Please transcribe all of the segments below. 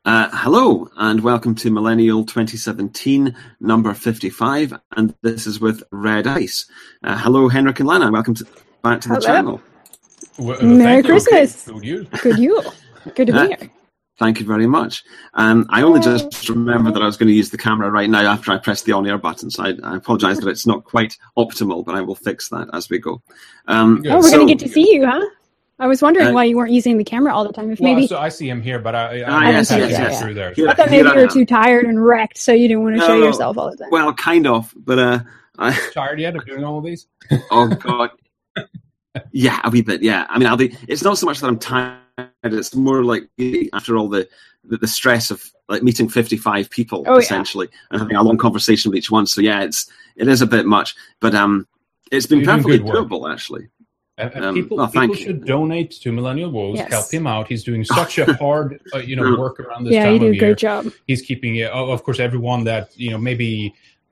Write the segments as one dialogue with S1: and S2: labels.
S1: Hello, and welcome to Millennial 2017, number 55, and this is with Red Ice. Hello, Henrik and Lana. Welcome back to the channel.
S2: Merry Christmas. Good Yule. Good to be here.
S1: Thank you very much. I only just remembered that I was going to use the camera right now after I pressed the on-air button, so I apologise that it's not quite optimal, but I will fix that as we go.
S2: We're going to get to see you, huh? I was wondering why you weren't using the camera all the time. If maybe
S3: so I see him here, but I
S2: through there. I thought maybe you were too tired and wrecked, so you didn't want to show yourself all the time.
S1: Well, kind of, but
S3: tired yet of doing all of these?
S1: Oh God, yeah, a wee bit. Yeah, I mean, it's not so much that I'm tired; it's more like after all the stress of like meeting 55 people essentially and having a long conversation with each one. So yeah, it is a bit much, but it's been perfectly doable actually.
S3: People should donate to Millennial Woes, help him out. He's doing such a hard, work around this time of year.
S2: Yeah, you do a great job.
S3: He's keeping, of course, everyone that, maybe,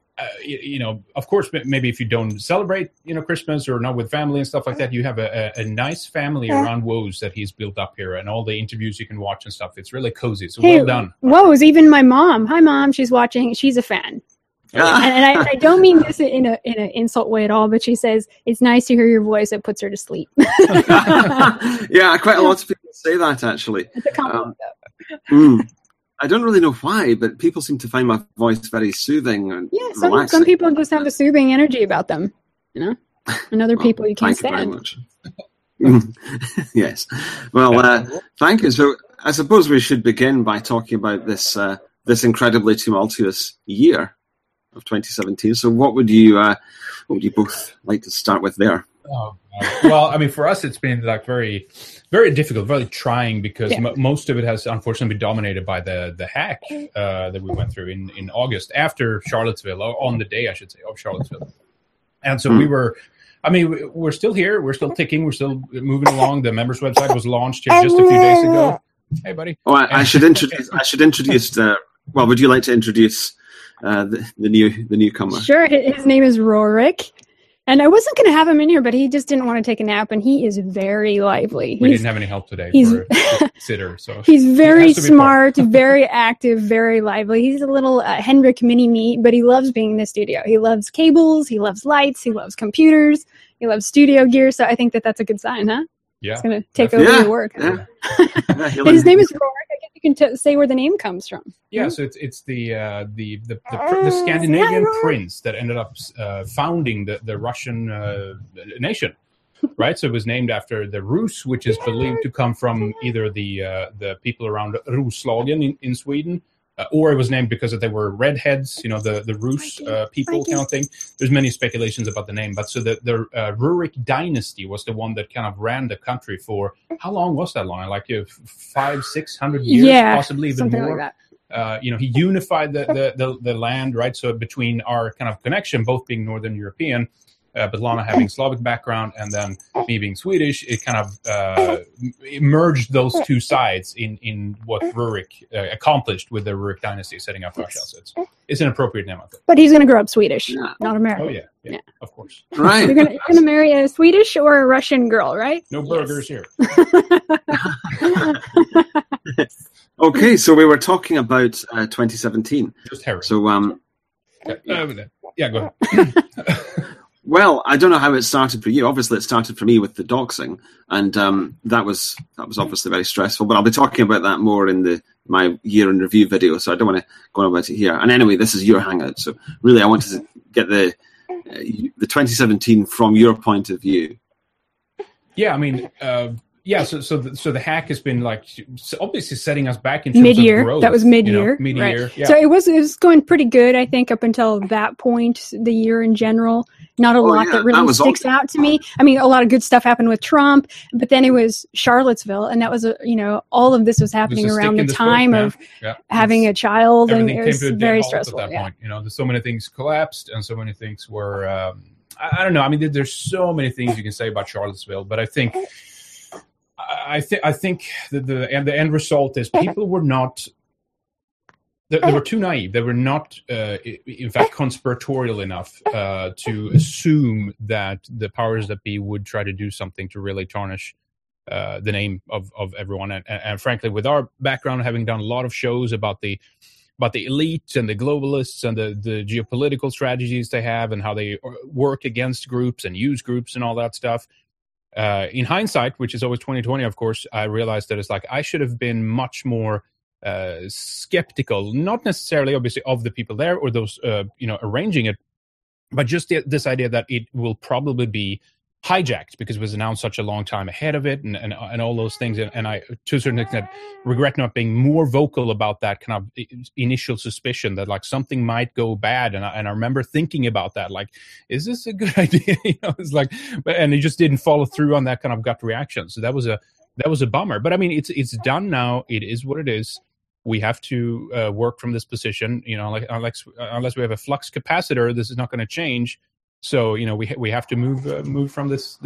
S3: of course, maybe if you don't celebrate, Christmas or not with family and stuff like that, you have a nice family around Woes that he's built up here and all the interviews you can watch and stuff. It's really cozy. So well done.
S2: Woes, even my mom. Hi, Mom. She's watching. She's a fan. And I don't mean this in an insult way at all, but she says it's nice to hear your voice. It puts her to sleep.
S1: Yeah, quite a lot of people say that actually.
S2: It's a compliment.
S1: I don't really know why, but people seem to find my voice very soothing and relaxing.
S2: Some people just have a soothing energy about them, and other people you can't stand.
S1: Thank you very much. Yes. Well, thank you. So I suppose we should begin by talking about this incredibly tumultuous year of 2017. So what would you both like to start with there?
S3: Oh, well, I mean, for us, it's been like very, very difficult, very trying because most of it has unfortunately been dominated by the hack that we went through in August after Charlottesville, or on the day, I should say, of Charlottesville. And so we're still here. We're still ticking. We're still moving along. The members website was launched here just a few days ago. Hey, buddy.
S1: Oh, I should introduce. Well, would you like to introduce the newcomer?
S2: Sure. His name is Rorik, and I wasn't going to have him in here, but he just didn't want to take a nap, and he is very lively.
S3: We didn't have any help today for a sitter, so
S2: he's very smart, very active, very lively. He's a little Henrik mini-me, but he loves being in the studio. He loves cables, he loves lights, he loves computers, he loves studio gear. So I think that's a good sign, huh?
S3: Yeah,
S2: he's going to take over your work.
S1: Yeah.
S2: His name is Rorik. I guess you can say where the name comes from.
S3: Yeah, so it's the Scandinavian prince that ended up founding the Russian nation, right? So it was named after the Rus, which is believed to come from either the people around Roslagen in Sweden, or it was named because they were redheads, the Rus people kind of thing. There's many speculations about the name, but so the Rurik dynasty was the one that kind of ran the country for, how long was that long? Like 500-600 years, possibly even more.
S2: Like that.
S3: He unified the land, right? So between our kind of connection, both being Northern European, but Lana having Slavic background and then me being Swedish, it kind of merged those two sides in what Rurik accomplished with the Rurik dynasty, setting up Russia. So it's an appropriate name, I think.
S2: But he's going to grow up Swedish, not American.
S3: Oh, yeah, of course.
S1: Right.
S2: You're going to marry a Swedish or a Russian girl, right?
S3: No burgers here.
S1: Okay, so we were talking about 2017.
S3: Just Harry.
S1: So,
S3: go ahead.
S1: Well, I don't know how it started for you. Obviously, it started for me with the doxing, and that was obviously very stressful. But I'll be talking about that more in my year in review video, so I don't want to go on about it here. And anyway, this is your hangout, so really, I wanted to get the 2017 from your point of view.
S3: Yeah, I mean. So the hack has been obviously setting us back in terms
S2: mid-year.
S3: of growth.
S2: That was mid-year.
S3: Mid-year.
S2: Right.
S3: Yeah.
S2: So it was going pretty good, I think, up until that point. The year in general, not a lot that really sticks out to me. I mean, a lot of good stuff happened with Trump, but then it was Charlottesville, and that was all of this was happening around the time of having a child, and it was very stressful.
S3: At that point, there's so many things collapsed, and so many things were. I don't know. I mean, there's so many things you can say about Charlottesville, but I think. I think the end result is people were not. They were too naive. They were not, in fact, conspiratorial enough to assume that the powers that be would try to do something to really tarnish the name of everyone. And frankly, with our background, having done a lot of shows about the elite and the globalists and the geopolitical strategies they have and how they work against groups and use groups and all that stuff. In hindsight, which is always 2020, of course, I realized that it's like I should have been much more skeptical, not necessarily obviously of the people there or those arranging it, but just this idea that it will probably be hijacked because it was announced such a long time ahead of it and all those things. And I, to a certain extent, regret not being more vocal about that kind of initial suspicion that like something might go bad. And I remember thinking about that, like, is this a good idea? It's like, and it just didn't follow through on that kind of gut reaction. So that was a bummer. But I mean, it's done now. It is what it is. We have to work from this position. Unless we have a flux capacitor, this is not going to change. So, we have to move from this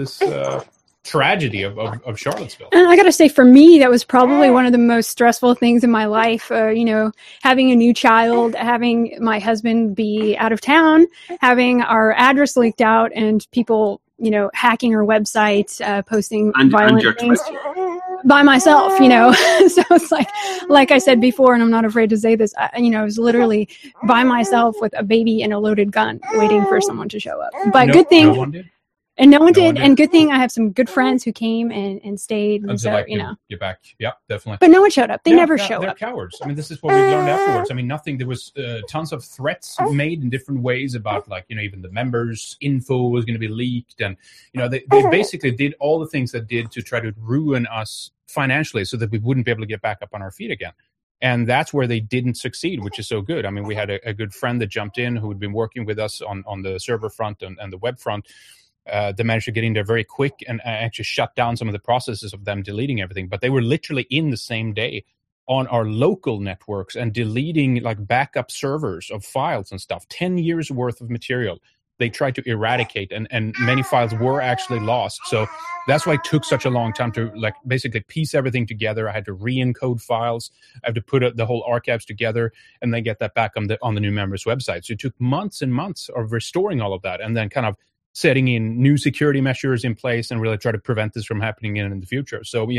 S3: tragedy of Charlottesville.
S2: And I got to say, for me, that was probably one of the most stressful things in my life. Having a new child, having my husband be out of town, having our address leaked out, and people, hacking our website, posting violent things by myself. So it's like I said before, and I'm not afraid to say this. I was literally by myself with a baby and a loaded gun, waiting for someone to show up. But good thing.
S3: No one did?
S2: And no one did. And good thing I have some good friends who came and stayed. And so,
S3: get back. Yeah, definitely.
S2: But no one showed up. They never show
S3: they're
S2: up.
S3: They're cowards. I mean, this is what we've learned afterwards. I mean, there was tons of threats made in different ways about even the members' info was going to be leaked. And, they basically did all the things that did to try to ruin us financially so that we wouldn't be able to get back up on our feet again. And that's where they didn't succeed, which is so good. I mean, we had a good friend that jumped in who had been working with us on the server front and the web front. They managed to get in there very quick and actually shut down some of the processes of them deleting everything. But they were literally in the same day on our local networks and deleting like backup servers of files and stuff, 10 years worth of material. They tried to eradicate and many files were actually lost. So that's why it took such a long time to like basically piece everything together. I had to re-encode files. I had to put the whole archives together and then get that back on the new members' website. So it took months and months of restoring all of that and then kind of setting in new security measures in place and really try to prevent this from happening in the future. So,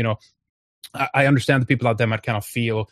S3: I understand that people out there might kind of feel,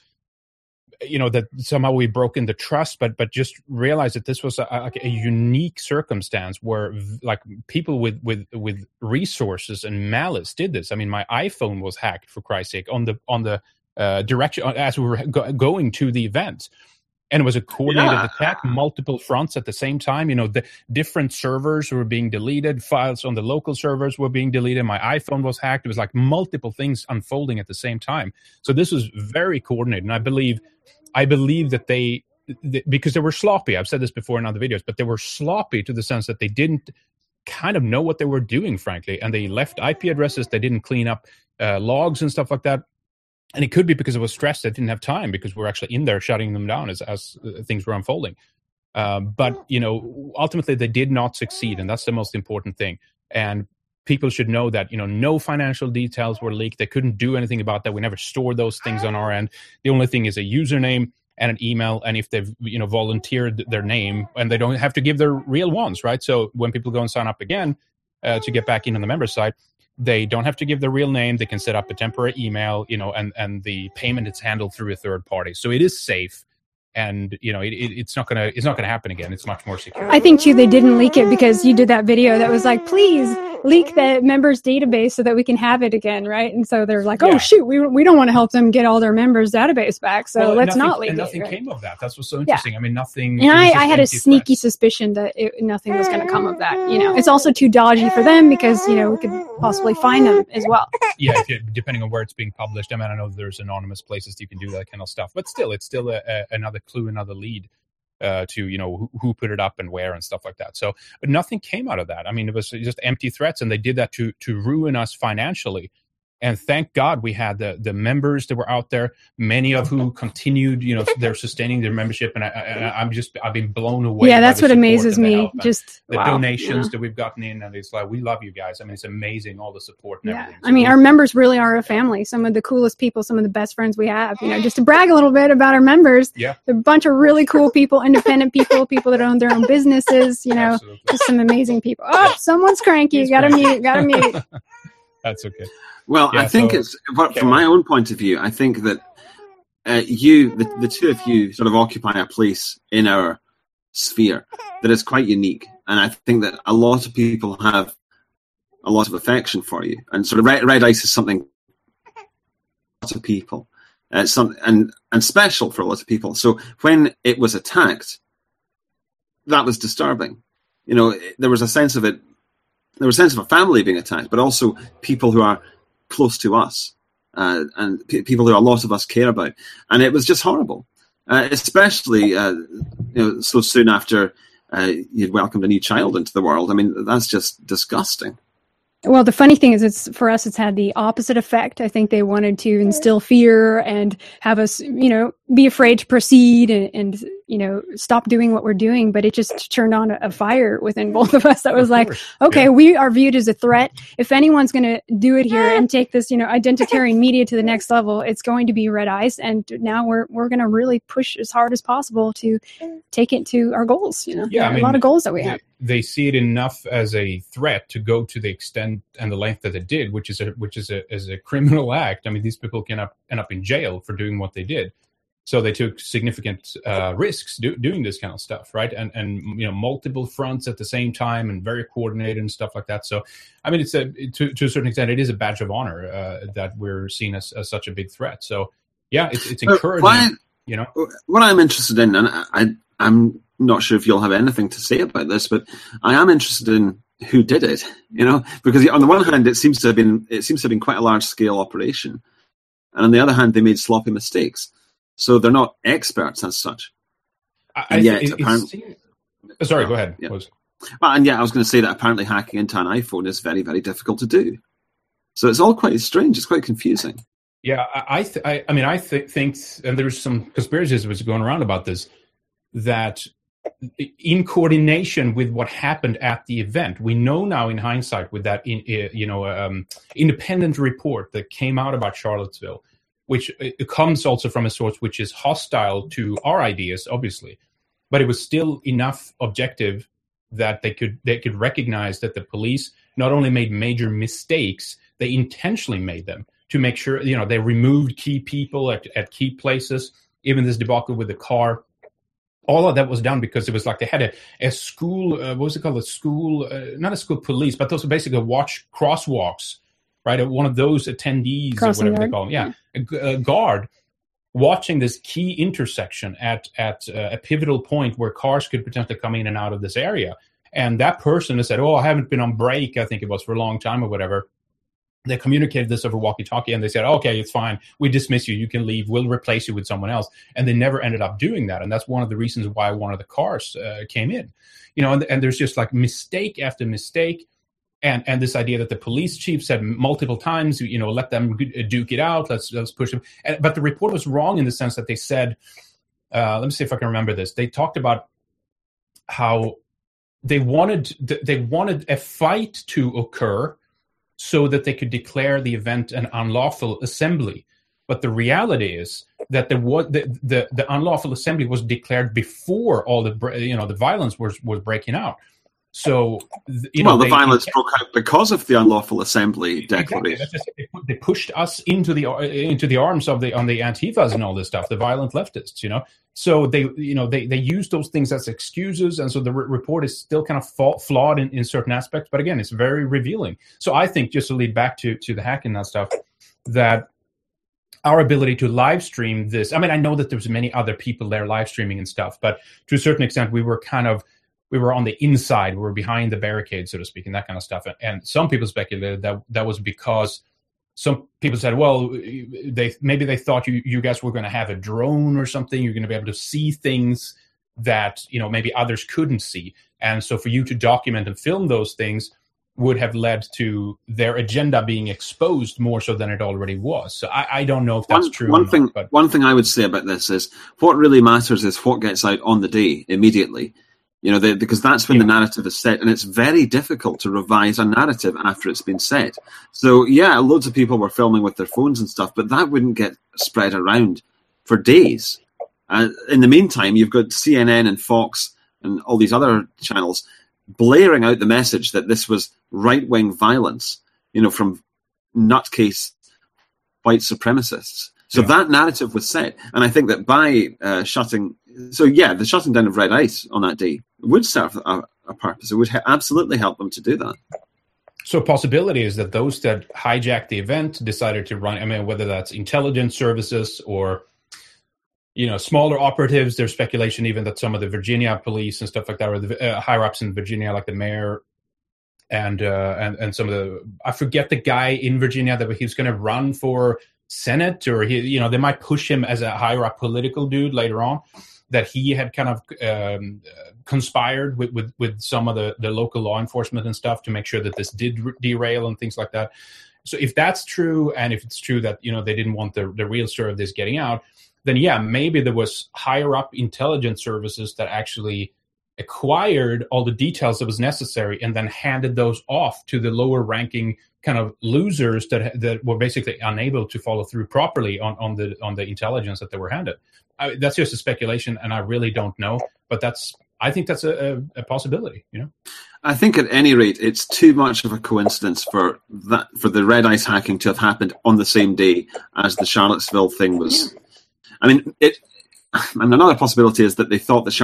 S3: that somehow we've broken the trust, but just realize that this was a unique circumstance where like people with resources and malice did this. I mean, my iPhone was hacked, for Christ's sake, on the direction as we were going to the event. And it was a coordinated attack, multiple fronts at the same time. The different servers were being deleted. Files on the local servers were being deleted. My iPhone was hacked. It was like multiple things unfolding at the same time. So this was very coordinated. And I believe that they because they were sloppy. I've said this before in other videos, but they were sloppy to the sense that they didn't kind of know what they were doing, frankly. And they left IP addresses. They didn't clean up logs and stuff like that. And it could be because it was stressed. They didn't have time because we're actually in there shutting them down as things were unfolding. But, ultimately they did not succeed. And that's the most important thing. And people should know that, no financial details were leaked. They couldn't do anything about that. We never stored those things on our end. The only thing is a username and an email. And if they've, volunteered their name and they don't have to give their real ones, right? So when people go and sign up again to get back in on the member site, they don't have to give their real name. They can set up a temporary email, and the payment is handled through a third party. So it is safe. And, it's not going to happen again. It's much more secure.
S2: I think too, they didn't leak it because you did that video that was like, please leak the members database so that we can have it again. Right. And so they're like, oh shoot, we don't want to help them get all their members database back. So let's not leak it.
S3: And nothing came of that. That's what's so interesting. Yeah. I mean, nothing.
S2: And I had a sneaky suspicion that nothing was going to come of that. It's also too dodgy for them because, we could possibly find them as well.
S3: Yeah. Depending on where it's being published. I mean, I know there's anonymous places you can do that kind of stuff, but still, it's still another clue, another lead to who put it up and where and stuff like that. So, but nothing came out of that. I mean, it was just empty threats, and they did that to ruin us financially. And thank God we had the members that were out there, many of who continued, they're sustaining their membership. And I've been blown away.
S2: Yeah, that's what amazes me. Just
S3: the donations that we've gotten in. And it's like, we love you guys. I mean, it's amazing, all the support and everything.
S2: I mean, our members really are a family. Some of the coolest people, some of the best friends we have, just to brag a little bit about our members.
S3: Yeah.
S2: A bunch of really cool people, independent people that own their own businesses, just some amazing people. Oh, someone's cranky. Gotta mute.
S3: That's okay.
S1: Well, I think from my own point of view, I think that the two of you sort of occupy a place in our sphere that is quite unique. And I think that a lot of people have a lot of affection for you. And sort of Red Ice is something lots of people. And special for a lot of people. So when it was attacked, that was disturbing. You know, there was a sense of it. There was a sense of a family being attacked, but also people who are close to us and people who a lot of us care about. And it was just horrible, especially so soon after you'd welcomed a new child into the world. I mean, that's just disgusting.
S2: Well, the funny thing is, it's had the opposite effect. I think they wanted to instill fear and have us, be afraid to proceed and stop doing what we're doing. But it just turned on a fire within both of us. That was like, okay, we are viewed as a threat. If anyone's going to do it here and take this, identitarian media to the next level, it's going to be Red Ice. And now we're going to really push as hard as possible to take it to our goals. A lot of goals that we have.
S3: They see it enough as a threat to go to the extent and the length that it did, which is a criminal act. I mean, these people can end up in jail for doing what they did. So they took significant risks doing this kind of stuff, right? And multiple fronts at the same time and very coordinated and stuff like that. So, I mean, it's to a certain extent, it is a badge of honor that we're seen as such a big threat. So, yeah, it's encouraging.
S1: What I'm interested in, and I'm not sure if you'll have anything to say about this, but I am interested in who did it. Because on the one hand, it seems to have been quite a large scale operation, and on the other hand, they made sloppy mistakes. So they're not experts as such.
S3: Sorry, go ahead.
S1: Yeah. I was going to say that apparently hacking into an iPhone is very, very difficult to do. So it's all quite strange. It's quite confusing.
S3: Yeah, I think, and there's some conspiracies which are going around about this, that in coordination with what happened at the event, we know now in hindsight with that independent report that came out about Charlottesville, which it comes also from a source which is hostile to our ideas, obviously, but it was still enough objective that they could recognize that the police not only made major mistakes, they intentionally made them to make sure, they removed key people at key places. Even this debacle with the car, all of that was done because it was like they had a school, what was it called? Not a school police, but those are basically crosswalks, right? One of those attendees,
S2: Crossing
S3: or whatever
S2: guard.
S3: they call them. Yeah, a guard watching this key intersection at a pivotal point where cars could potentially come in and out of this area. And that person has said, I haven't been on break, I think it was, for a long time or whatever. They communicated this over walkie-talkie, and they said, okay, it's fine. We dismiss you. You can leave. We'll replace you with someone else. And they never ended up doing that. And that's one of the reasons why one of the cars came in. And there's just like mistake after mistake. And this idea that the police chief said multiple times, let them duke it out. Let's push them. But the report was wrong in the sense that they said, let me see if I can remember this. They talked about how they wanted a fight to occur so that they could declare the event an unlawful assembly. But the reality is that the unlawful assembly was declared before all the violence was breaking out. So,
S1: the violence broke out because of the unlawful assembly declaration.
S3: Exactly. They pushed us into the arms of the Antifas and all this stuff, the violent leftists. So they use those things as excuses, and so the report is still kind of flawed in certain aspects. But again, it's very revealing. So I think, just to lead back to the hacking and stuff, that our ability to live stream this. I mean, I know that there's many other people there live streaming and stuff, but to a certain extent, we were on the inside, we were behind the barricade, so to speak, and that kind of stuff. And some people speculated that was because some people said, well, they thought you guys were going to have a drone or something. You're going to be able to see things that, maybe others couldn't see. And so for you to document and film those things would have led to their agenda being exposed more so than it already was. So I don't know if that's true.
S1: One thing I would say about this is what really matters is what gets out on the day immediately. Because that's when the narrative is set, and it's very difficult to revise a narrative after it's been set. So, loads of people were filming with their phones and stuff, but that wouldn't get spread around for days. In the meantime, you've got CNN and Fox and all these other channels blaring out the message that this was right-wing violence, from nutcase white supremacists. So that narrative was set. And I think that by the shutting down of Red Ice on that day would serve a purpose. It would absolutely help them to do that.
S3: So a possibility is that those that hijacked the event decided to run, I mean, whether that's intelligence services or, smaller operatives. There's speculation even that some of the Virginia police and stuff like that, or the higher-ups in Virginia, like the mayor and some of the, I forget the guy in Virginia that he was going to run for Senate, or they might push him as a higher-up political dude later on, that he had kind of conspired with some of the local law enforcement and stuff to make sure that this did derail and things like that. So if that's true, and if it's true that they didn't want the real story of this getting out, then maybe there was higher up intelligence services that actually acquired all the details that was necessary and then handed those off to the lower ranking kind of losers that were basically unable to follow through properly on the intelligence that they were handed. That's just a speculation, and I really don't know, but I think that's a possibility.
S1: I think at any rate, it's too much of a coincidence for the Red Ice hacking to have happened on the same day as the Charlottesville thing was. Yeah. I mean, and another possibility is that they thought the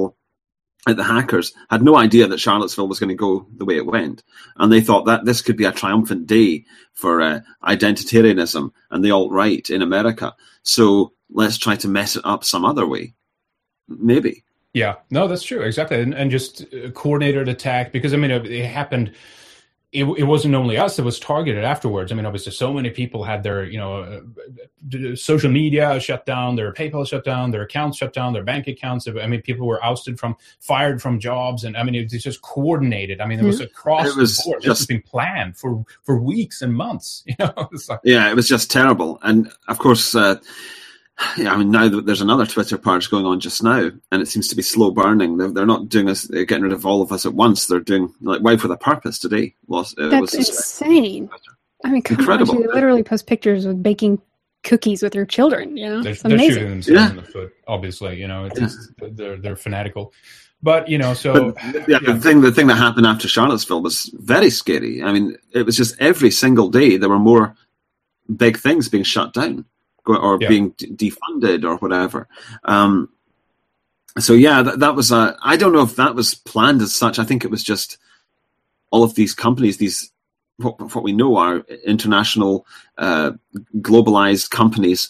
S1: hackers had no idea that Charlottesville was going to go the way it went. And they thought that this could be a triumphant day for identitarianism and the alt-right in America. So let's try to mess it up some other way. Maybe.
S3: Yeah, no, that's true. Exactly. And just coordinated attack, because, I mean, it happened. It wasn't only us that was targeted afterwards. I mean, obviously, so many people had their, social media shut down, their PayPal shut down, their accounts shut down, their bank accounts. I mean, people were fired from jobs. And I mean, it was just coordinated. I mean, it was across the board. This has been planned for weeks and months.
S1: Yeah, it was just terrible. And of course, I mean, now that there's another Twitter purge going on just now, and it seems to be slow burning. They're not doing us getting rid of all of us at once. They're doing Wife with a Purpose today.
S2: That's insane. I mean, incredible. They literally post pictures with baking cookies with their children.
S3: They're shooting themselves in the foot. Obviously, they're fanatical. But the
S1: thing that happened after Charlottesville was very scary. I mean, it was just every single day there were more big things being shut down or being defunded or whatever. That was I don't know if that was planned as such. I think it was just all of these companies, what we know are international, globalized companies,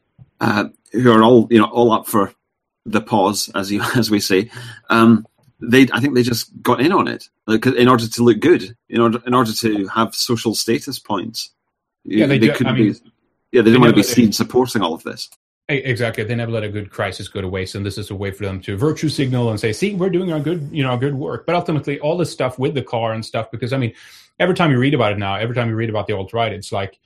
S1: who are all up for the pause, as we say. I think they just got in on it in order to look good, in order to have social status points.
S3: Yeah, they couldn't
S1: they didn't want to be seen supporting all of this.
S3: Exactly. They never let a good crisis go to waste, and this is a way for them to virtue signal and say, see, we're doing our good work. But ultimately, all this stuff with the car and stuff, because, I mean, every time you read about it now, every time you read about the alt-right, it's like,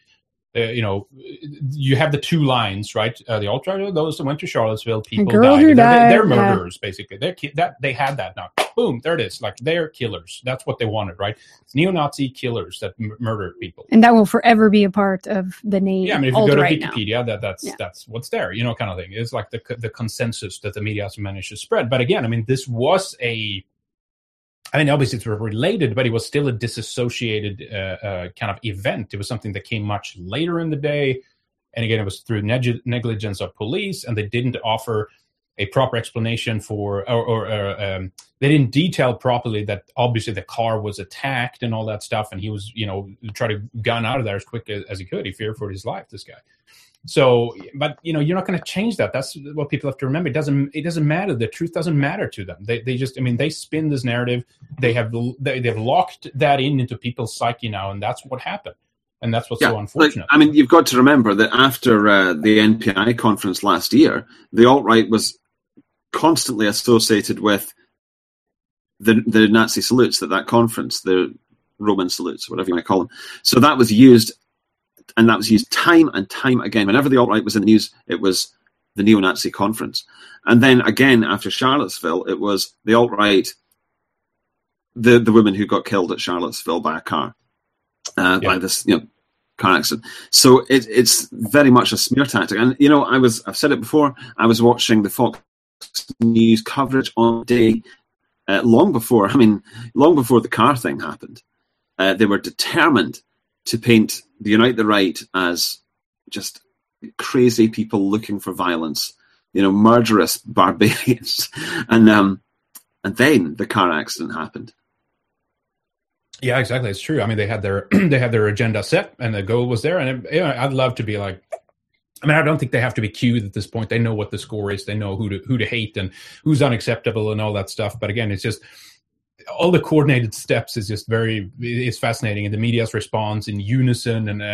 S3: you have the two lines, right? The alt-right are those that went to Charlottesville, people died. They're murderers, basically. They had that now. Boom, there it is. Like, they're killers. That's what they wanted, right? It's neo-Nazi killers that murder people.
S2: And that will forever be a part of the name.
S3: Yeah, I mean, if you go to Wikipedia, that's what's there, kind of thing. It's like the consensus that the media has managed to spread. But again, I mean, this was obviously it's related, but it was still a disassociated kind of event. It was something that came much later in the day. And again, it was through negligence of police, and they didn't offer a proper explanation for, or they didn't detail properly that obviously the car was attacked and all that stuff. And he was, try to gun out of there as quick as he could. He feared for his life, this guy. So, but you're not going to change that. That's what people have to remember. It doesn't matter. The truth doesn't matter to them. They just, they spin this narrative. They've locked that into people's psyche now, and that's what happened. And that's what's so unfortunate.
S1: You've got to remember that after the NPI conference last year, the alt-right was constantly associated with the Nazi salutes at that conference, the Roman salutes, whatever you might call them. So that was used. And that was used time and time again. Whenever the alt-right was in the news, it was the neo-Nazi conference. And then again, after Charlottesville, it was the alt-right, the woman who got killed at Charlottesville by a car, by this car accident. So it's very much a smear tactic. And, I've said it before, I was watching the Fox News coverage on the day long before the car thing happened. They were determined to paint unite the right as just crazy people looking for violence, murderous barbarians, and then the car accident happened.
S3: Yeah, exactly. It's true. I mean, they had their agenda set, and the goal was there. And I'd love to be like, I mean, I don't think they have to be cued at this point. They know what the score is. They know who to hate and who's unacceptable and all that stuff. But again, it's just all the coordinated steps is just it's fascinating. And the media's response in unison, and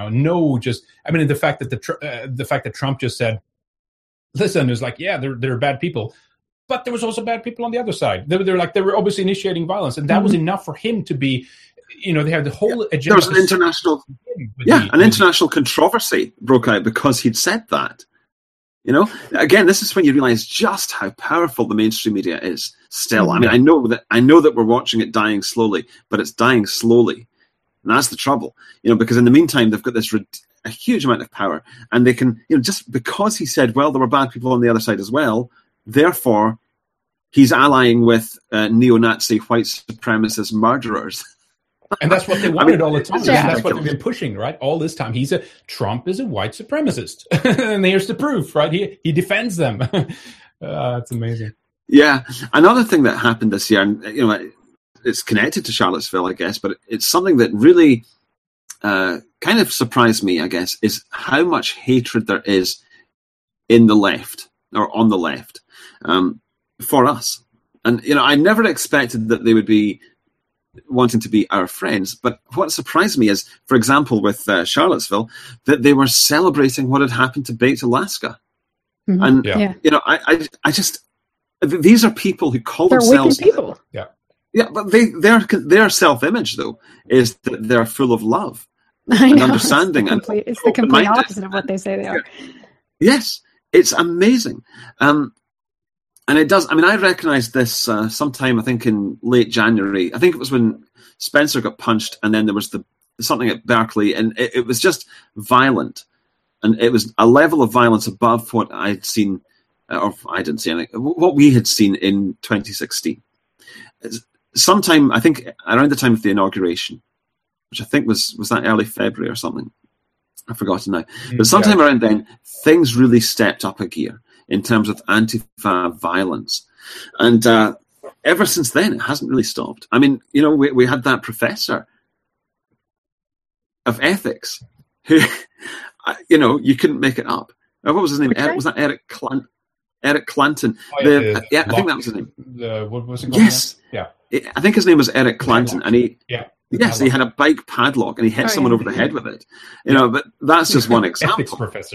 S3: the fact that Trump just said, listen, it was like, yeah, they're bad people, but there was also bad people on the other side. They were obviously initiating violence, and that was enough for him to be, they had the whole agenda.
S1: There was an international controversy broke out because he'd said that. Again, this is when you realize just how powerful the mainstream media is still. I mean, I know that we're watching it dying slowly, but it's dying slowly. And that's the trouble, because in the meantime, they've got this a huge amount of power, and they can, just because he said, well, there were bad people on the other side as well, therefore he's allying with neo-Nazi white supremacist murderers.
S3: And that's what they wanted all the time. Yeah. That's what they've been pushing, right? All this time. Trump is a white supremacist. And here's the proof, right? He defends them. It's amazing.
S1: Yeah. Another thing that happened this year, and it's connected to Charlottesville, I guess, but it's something that really kind of surprised me, I guess, is how much hatred there is in the left, or on the left, for us. And, I never expected that they would be wanting to be our friends. But what surprised me is, for example, with Charlottesville, that they were celebrating what had happened to Baked Alaska. Mm-hmm. And, I just, these are people who call themselves...
S2: They're wicked people.
S3: Yeah.
S1: Yeah, but their self-image, though, is that they're full of love
S2: and
S1: understanding.
S2: It's the complete opposite of what they say they are.
S1: Yes, it's amazing. And it does. I mean, I recognised this sometime, I think, in late January. I think it was when Spencer got punched, and then there was something at Berkeley, and it was just violent. And it was a level of violence above what I'd seen, or I didn't see anything, what we had seen in 2016. Sometime, I think, around the time of the inauguration, which I think was that early February or something. I've forgotten now. But sometime around then, things really stepped up a gear in terms of Antifa violence. And ever since then, it hasn't really stopped. I mean, we had that professor of ethics who, you couldn't make it up. What was his name? Was that Eric Clanton? Eric Clanton. I think that was his name.
S3: What was it called?
S1: Yes.
S3: Yeah.
S1: I think his name was Eric Clanton.
S3: Padlock.
S1: And he...
S3: Yeah.
S1: Yes, he had a bike padlock and he hit someone over the head with it. But that's just one example.
S3: Ethics professor.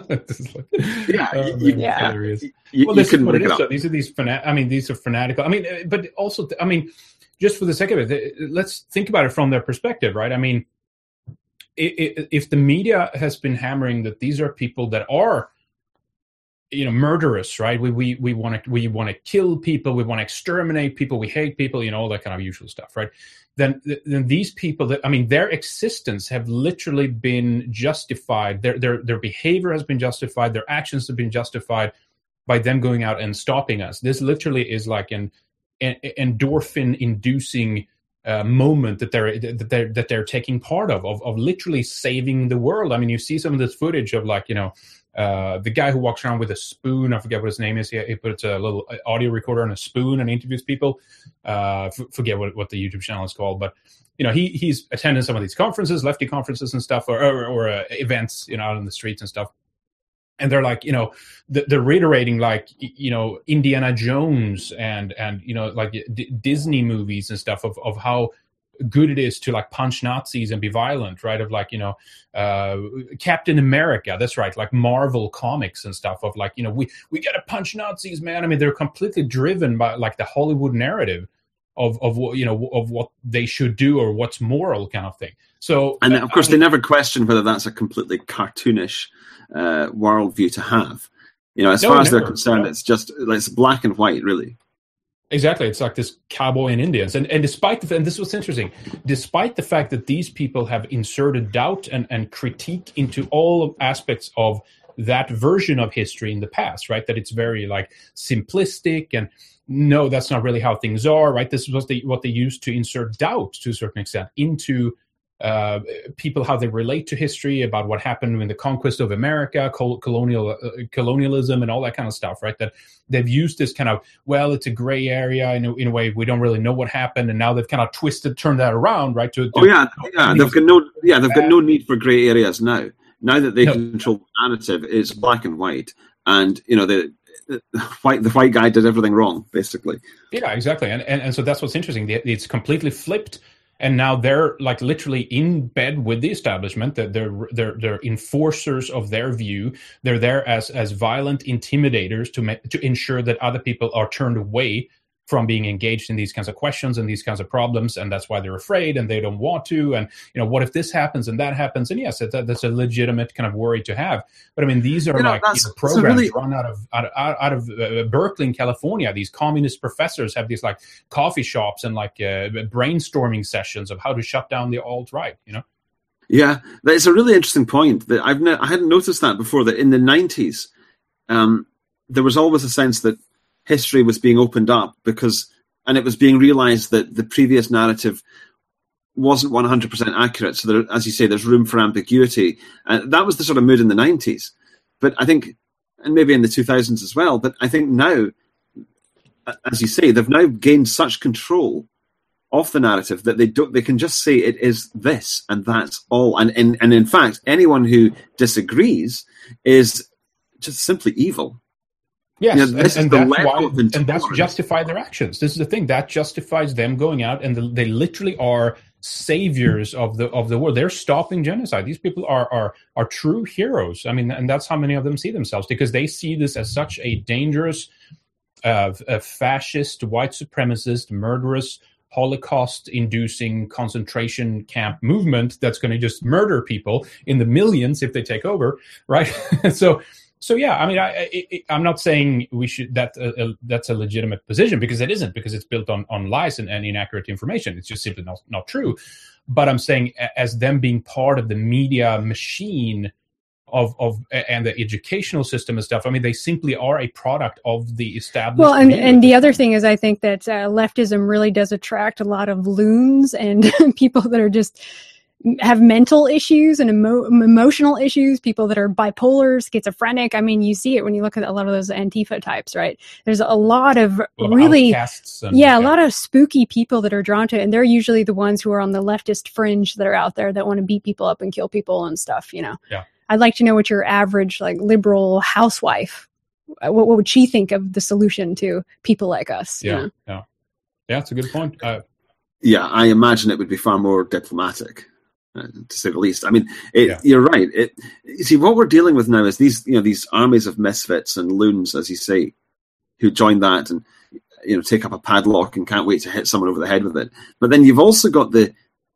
S1: You couldn't make it up.
S3: These are fanatical. I mean, but also, just for the sake of it, let's think about it from their perspective, right? I mean, if the media has been hammering that these are people that are, murderous, right? We want to kill people, we want to exterminate people, we hate people, all that kind of usual stuff, right? Then these people their existence have literally been justified. Their behavior has been justified. Their actions have been justified by them going out and stopping us. This literally is like an endorphin-inducing moment that they're taking part of literally saving the world. I mean, you see some of this footage of the guy who walks around with a spoon. I forget what his name is. He puts a little audio recorder on a spoon and interviews people. Forget what the YouTube channel is called, but he's attending some of these conferences, lefty conferences and stuff, or events, out in the streets and stuff. And they're like, they're reiterating like, Indiana Jones and like Disney movies and stuff of how good it is to like punch Nazis and be violent, right? Of like, Captain America, that's right, like Marvel comics and stuff of like, we gotta punch Nazis, man. I mean, they're completely driven by like the Hollywood narrative of what they should do or what's moral kind of thing. So, and of
S1: course, they never question whether that's a completely cartoonish worldview to have. As far as they're concerned, it's black and white, really.
S3: Exactly. It's like this cowboy and Indians. And despite and this was interesting, despite the fact that these people have inserted doubt and critique into all aspects of that version of history in the past, right? That it's very like simplistic and no, that's not really how things are, right? This was what they used to insert doubt to a certain extent into people, how they relate to history, about what happened in the conquest of America, colonialism, and all that kind of stuff, right? That they've used this kind of, well, it's a gray area, in a way we don't really know what happened, and now they've kind of turned that around, right? They've
S1: got no need for gray areas now. Now that they control the narrative, it's black and white, and the white guy did everything wrong, basically.
S3: Yeah, exactly, and so that's what's interesting. It's completely flipped. And now they're like literally in bed with the establishment. That they're enforcers of their view. They're there as violent intimidators to ensure that other people are turned away from being engaged in these kinds of questions and these kinds of problems, and that's why they're afraid and they don't want to. And what if this happens and that happens? And yes, that's a legitimate kind of worry to have. But I mean, these are programs run out of Berkeley in California. These communist professors have these like coffee shops and like brainstorming sessions of how to shut down the alt-right.
S1: Yeah, that's a really interesting point. That I hadn't noticed that before. That in the 90s, there was always a sense that history was being opened up and it was being realized that the previous narrative wasn't 100% accurate. So there, as you say, there's room for ambiguity. That was the sort of mood in the 90s. But I think, and maybe in the 2000s as well, but I think now, as you say, they've now gained such control of the narrative that they can just say it is this and that's all. And in fact, anyone who disagrees is just simply evil.
S3: Yes, and that's justified their actions. This is the thing that justifies them going out, and they literally are saviors of the world. They're stopping genocide. These people are true heroes. I mean, and that's how many of them see themselves, because they see this as such a dangerous, fascist, white supremacist, murderous, Holocaust-inducing concentration camp movement that's going to just murder people in the millions if they take over, right? So yeah, I mean, I'm not saying we should that's a legitimate position, because it isn't, because it's built on lies and inaccurate information. It's just simply not true. But I'm saying, as them being part of the media machine of and the educational system and stuff, I mean, they simply are a product of the established.
S2: Well, and the other thing is, I think that leftism really does attract a lot of loons and people that are just have mental issues and emotional issues, people that are bipolar, schizophrenic. I mean, you see it when you look at a lot of those Antifa types, right? There's a lot of really, a lot of spooky people that are drawn to it. And they're usually the ones who are on the leftist fringe that are out there that want to beat people up and kill people and stuff, Yeah. I'd like to know what your average, like, liberal housewife, what would she think of the solution to people like us?
S3: Yeah, it's a good point.
S1: I imagine it would be far more diplomatic. To say the least. I mean, you're right. You see, what we're dealing with now is these armies of misfits and loons, as you say, who join that and take up a padlock and can't wait to hit someone over the head with it. But then you've also got the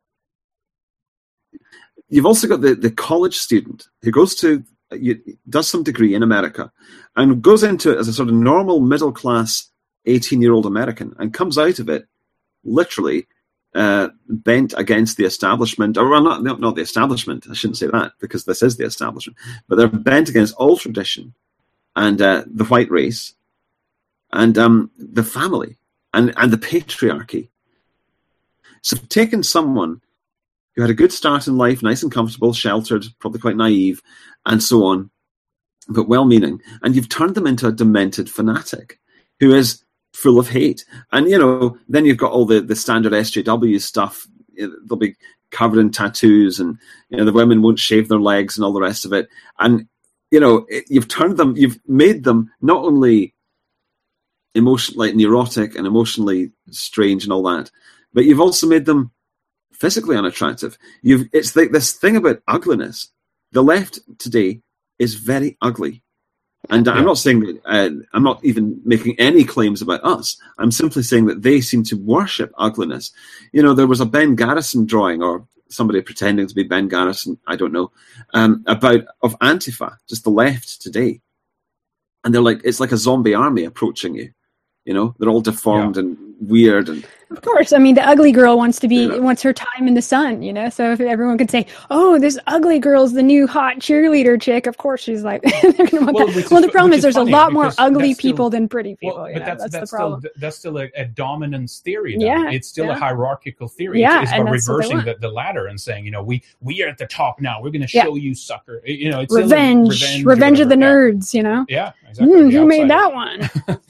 S1: college student who does some degree in America and goes into it as a sort of normal middle class 18-year-old American and comes out of it literally bent against the establishment, or well, not the establishment. I shouldn't say that, because this is the establishment. But they're bent against all tradition and the white race and the family and the patriarchy. So taking someone who had a good start in life, nice and comfortable, sheltered, probably quite naive, and so on, but well-meaning, and you've turned them into a demented fanatic who is full of hate. And, then you've got all the standard SJW stuff. They'll be covered in tattoos, and, the women won't shave their legs and all the rest of it. And, you've made them not only neurotic and emotionally strange and all that, but you've also made them physically unattractive. It's this thing about ugliness. The left today is very ugly. And I'm not saying that, I'm not even making any claims about us. I'm simply saying that they seem to worship ugliness. There was a Ben Garrison drawing, or somebody pretending to be Ben Garrison, I don't know, of Antifa, just the left today. And they're like, it's like a zombie army approaching you. They're all deformed and weird. And
S2: of course, I mean, the ugly girl wants her time in the sun, you know. So if everyone could say, "Oh, this ugly girl's the new hot cheerleader chick," of course she's like, they're going to want that. Well, the problem is there's a lot more ugly people than pretty people.
S3: Well,
S2: but
S3: that's
S2: the problem.
S3: That's still a dominance theory. Though.
S2: Yeah,
S3: it's still a hierarchical theory.
S2: Yeah,
S3: it's about reversing the ladder and saying, we are at the top now. We're going to show you, sucker. It's
S2: revenge of the nerds. You know.
S3: Yeah, exactly.
S2: Who made that one?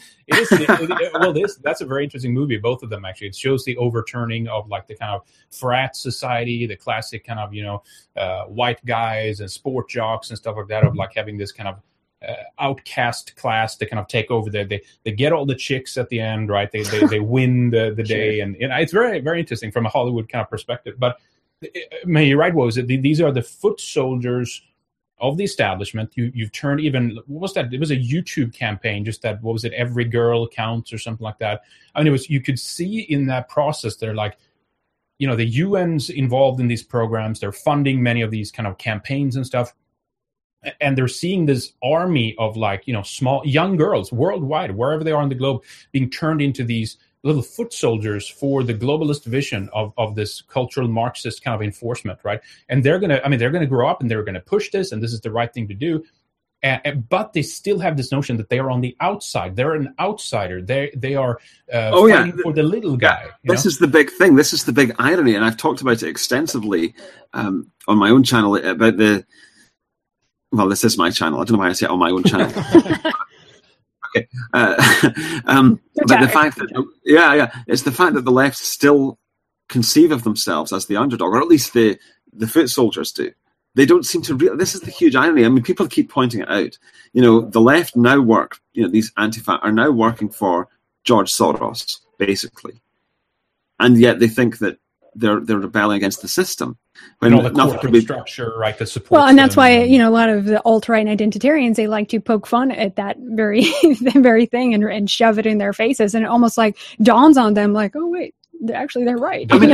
S3: That's a very interesting movie. Both of them actually. It shows the overturning of like the kind of frat society, the classic kind of white guys and sport jocks and stuff like that, of like having this kind of outcast class to kind of take over. They get all the chicks at the end, right? They win the day, and it's very, very interesting from a Hollywood kind of perspective. But you're right. What was it? These are the foot soldiers of the establishment. You've turned even, what was that? It was a YouTube campaign, just that, what was it? Every girl counts or something like that. I mean, you could see in that process, they're like, the UN's involved in these programs. They're funding many of these kind of campaigns and stuff. And they're seeing this army of like, small young girls worldwide, wherever they are on the globe, being turned into these little foot soldiers for the globalist vision of this cultural Marxist kind of enforcement, right? And they're going to grow up and they're going to push this, and this is the right thing to do. But they still have this notion that they are on the outside. They're an outsider. They are fighting for the little guy.
S1: This is the big thing. This is the big irony. And I've talked about it extensively on my own channel about this is my channel. I don't know why I say it on my own channel. Okay. But the fact that, it's the fact that the left still conceive of themselves as the underdog, or at least the foot soldiers do. They don't seem to realize. This is the huge irony. I mean, people keep pointing it out. The left now work, these Antifa are now working for George Soros, basically. And yet they think that they're rebelling against the system.
S3: When all the corporate structure, right, that supports
S2: and that's why, a lot of the alt-right and identitarians, they like to poke fun at that very thing and shove it in their faces. And it almost like dawns on them like, oh, wait, they're right.
S1: I mean,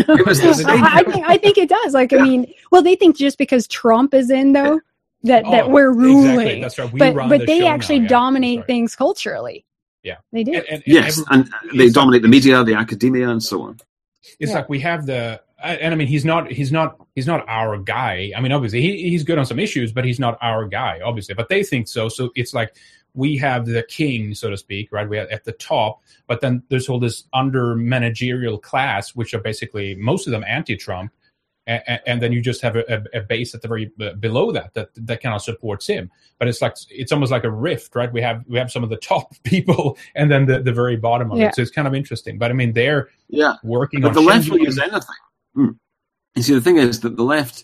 S1: I
S2: think it does. Like, they think just because Trump is in, though, that we're ruling.
S3: Exactly. That's right.
S2: But they actually dominate things culturally.
S3: Yeah.
S2: They do.
S1: And they dominate the media, the academia, and so on.
S3: It's like we have he's not our guy. I mean, obviously he's good on some issues, but he's not our guy, obviously. But they think so. So it's like we have the king, so to speak, right? We are at the top, but then there's all this under managerial class, which are basically most of them anti-Trump, and then you just have a base at the very below that kind of supports him. But it's almost like a rift, right? We have some of the top people, and then the very bottom of it. So it's kind of interesting. But I mean, they're working.
S1: But the left will use anything. You see, the thing is that the left,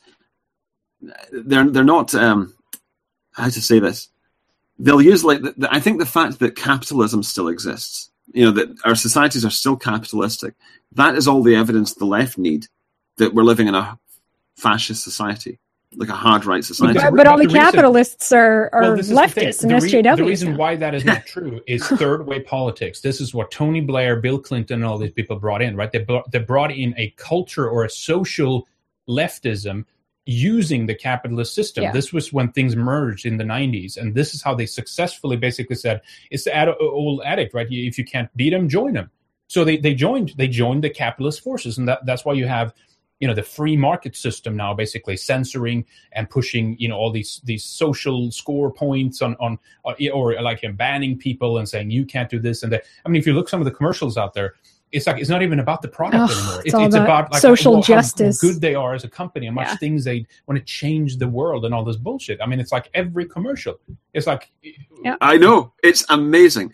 S1: they're not. How to say this? They'll use I think the fact that capitalism still exists, that our societies are still capitalistic, that is all the evidence the left need that we're living in a fascist society, like a hard right society.
S2: But all the capitalists are leftists and SJWs.
S3: The reason why that is not true is third way politics. This is what Tony Blair, Bill Clinton, and all these people brought in, right? They brought in a culture or a social leftism using the capitalist system. Yeah. This was when things merged in the 90s, and this is how they successfully basically said, it's the old addict, right? If you can't beat them, join them. So they joined the capitalist forces, and that's why you have the free market system now, basically censoring and pushing all these social score points on or like banning people and saying you can't do this and that. I mean, if you look some of the commercials out there, it's like it's not even about the product anymore. It's about like
S2: social justice,
S3: how good they are as a company, and much things they want to change the world and all this bullshit. I mean, it's like every commercial. It's like
S1: I know, it's amazing.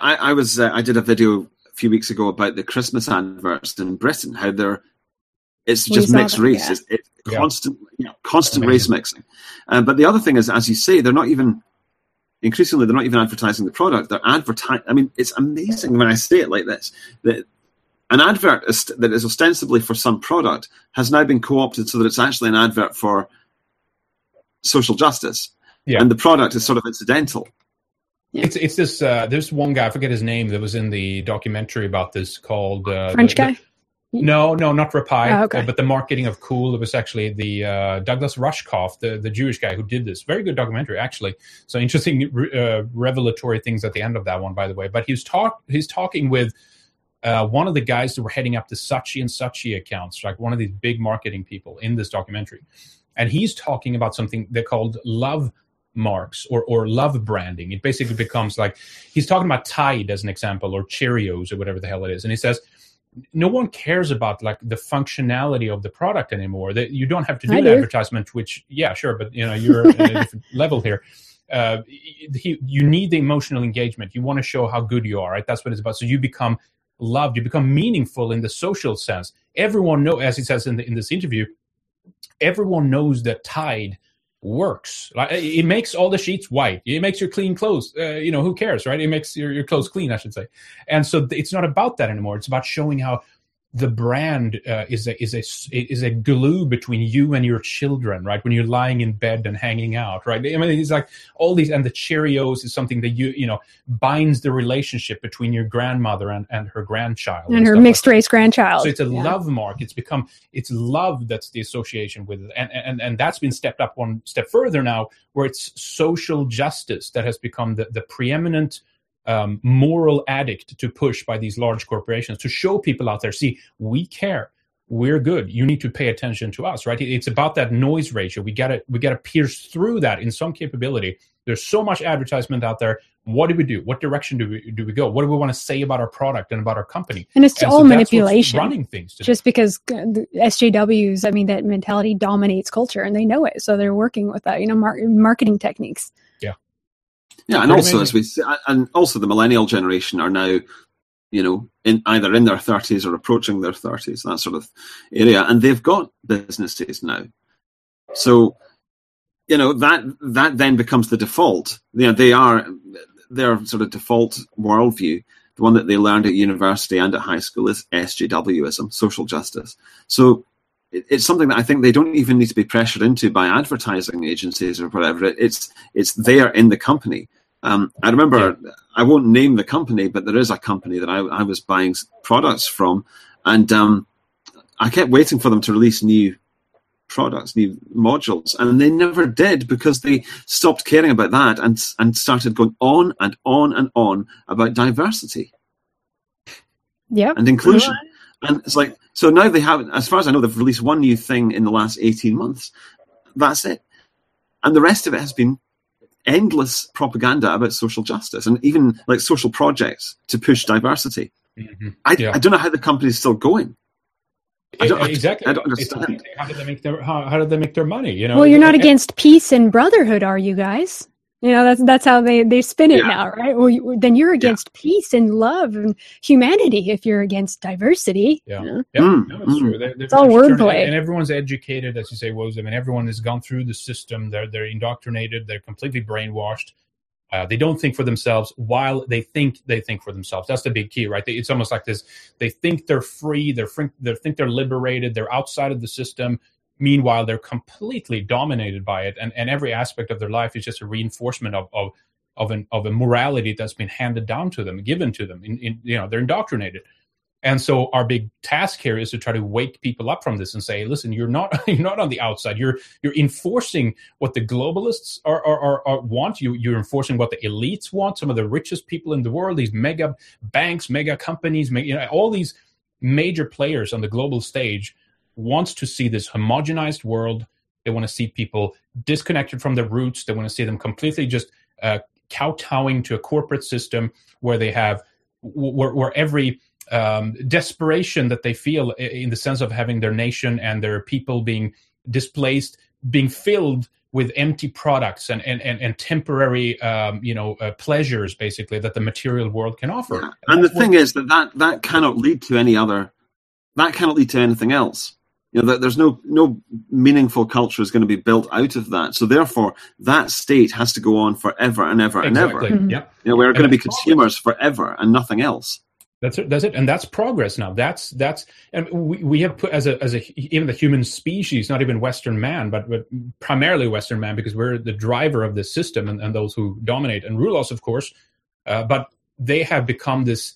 S1: I did a video a few weeks ago about the Christmas adverts in Britain, how it's just mixed race. Yeah. It's constant race mixing. But the other thing is, as you say, they're not even advertising the product. They're advertising. I mean, it's amazing when I say it like this. That an advert that is ostensibly for some product has now been co-opted so that it's actually an advert for social justice. Yeah. And the product is sort of incidental.
S3: Yeah. It's this. There's one guy, I forget his name, that was in the documentary about this called
S2: French guy.
S3: No, not Rapai,
S2: okay.
S3: But the marketing of cool. It was actually the Douglas Rushkoff, the Jewish guy who did this. Very good documentary, actually. So interesting, revelatory things at the end of that one, by the way. But he's talking with one of the guys that were heading up the Saatchi and Saatchi accounts, like one of these big marketing people in this documentary. And he's talking about something they called love marks or love branding. It basically becomes like, he's talking about Tide as an example, or Cheerios or whatever the hell it is. And he says, no one cares about like the functionality of the product anymore. That you don't have to do advertisement, which, yeah, sure, but you know, you're at a different level here. You need the emotional engagement. You want to show how good you are, right? That's what it's about. So you become loved, you become meaningful in the social sense. Everyone knows, as he says in this interview, everyone knows that Tide works. Like, it makes all the sheets white. It makes your clean clothes. Who cares, right? It makes your clothes clean, I should say. And so it's not about that anymore. It's about showing how the brand is a glue between you and your children, right? When you're lying in bed and hanging out, right? I mean, it's like all these, and the Cheerios is something that binds the relationship between your grandmother and her grandchild
S2: and her mixed race grandchild.
S3: So it's a love mark. It's love that's the association with it, and that's been stepped up one step further now, where it's social justice that has become the preeminent moral addict to push by these large corporations to show people out there, see, we care, we're good, you need to pay attention to us, right? It's about that noise ratio. We gotta pierce through that in some capability. There's so much advertisement out there. What do we do? What direction do we go? What do we want to say about our product and about our company?
S2: And it's all manipulation.
S3: Running things
S2: just because the SJWs, I mean, that mentality dominates culture, and they know it, so they're working with that, marketing techniques.
S1: Yeah, and also also the millennial generation are now, either in their 30s or approaching their 30s, that sort of area, and they've got businesses now. So, that then becomes the default. Their sort of default worldview, the one that they learned at university and at high school, is SJWism, social justice. So it's something that I think they don't even need to be pressured into by advertising agencies or whatever. It's there in the company. I remember, I won't name the company, but there is a company that I was buying products from, and I kept waiting for them to release new products, new modules, and they never did, because they stopped caring about that and started going on and on and on about diversity and inclusion. And it's like, so now they have, as far as I know, they've released one new thing in the last 18 months. That's it. And the rest of it has been endless propaganda about social justice and even like social projects to push diversity. Mm-hmm. I don't know how the company's still going.
S3: Exactly.
S1: I don't understand.
S3: How did they make their money?
S2: Well, you're not against peace and brotherhood, are you guys? That's how they spin it now, right? Well, then you're against peace and love and humanity if you're against diversity.
S3: No, it's true.
S2: It's all wordplay.
S3: And everyone's educated, as you say, Woz. I mean, everyone has gone through the system. They're indoctrinated. They're completely brainwashed. They don't think for themselves while they think for themselves. That's the big key, right? It's almost like this. They think they're free. They think they're liberated. They're outside of the system. Meanwhile, they're completely dominated by it, and every aspect of their life is just a reinforcement of a morality that's been handed down to them, given to them. They're indoctrinated, and so our big task here is to try to wake people up from this and say, listen, you're not on the outside. You're enforcing what the globalists are want. You're enforcing what the elites want. Some of the richest people in the world, these mega banks, mega companies, all these major players on the global stage wants to see this homogenized world. They want to see people disconnected from their roots. They want to see them completely just kowtowing to a corporate system where they have where every desperation that they feel in the sense of having their nation and their people being displaced, being filled with empty products and temporary pleasures, basically, that the material world can offer.
S1: Yeah. And the thing is that cannot lead to any other. That cannot lead to anything else. There's no meaningful culture is going to be built out of that. So therefore, that state has to go on forever and ever and ever.
S3: Mm-hmm. Yep.
S1: We're going to be consumers forever and nothing else.
S3: That's it, and that's progress now. That's and we have put as a even the human species, not even Western man, but primarily Western man, because we're the driver of this system and those who dominate and rule us, of course. But they have become this.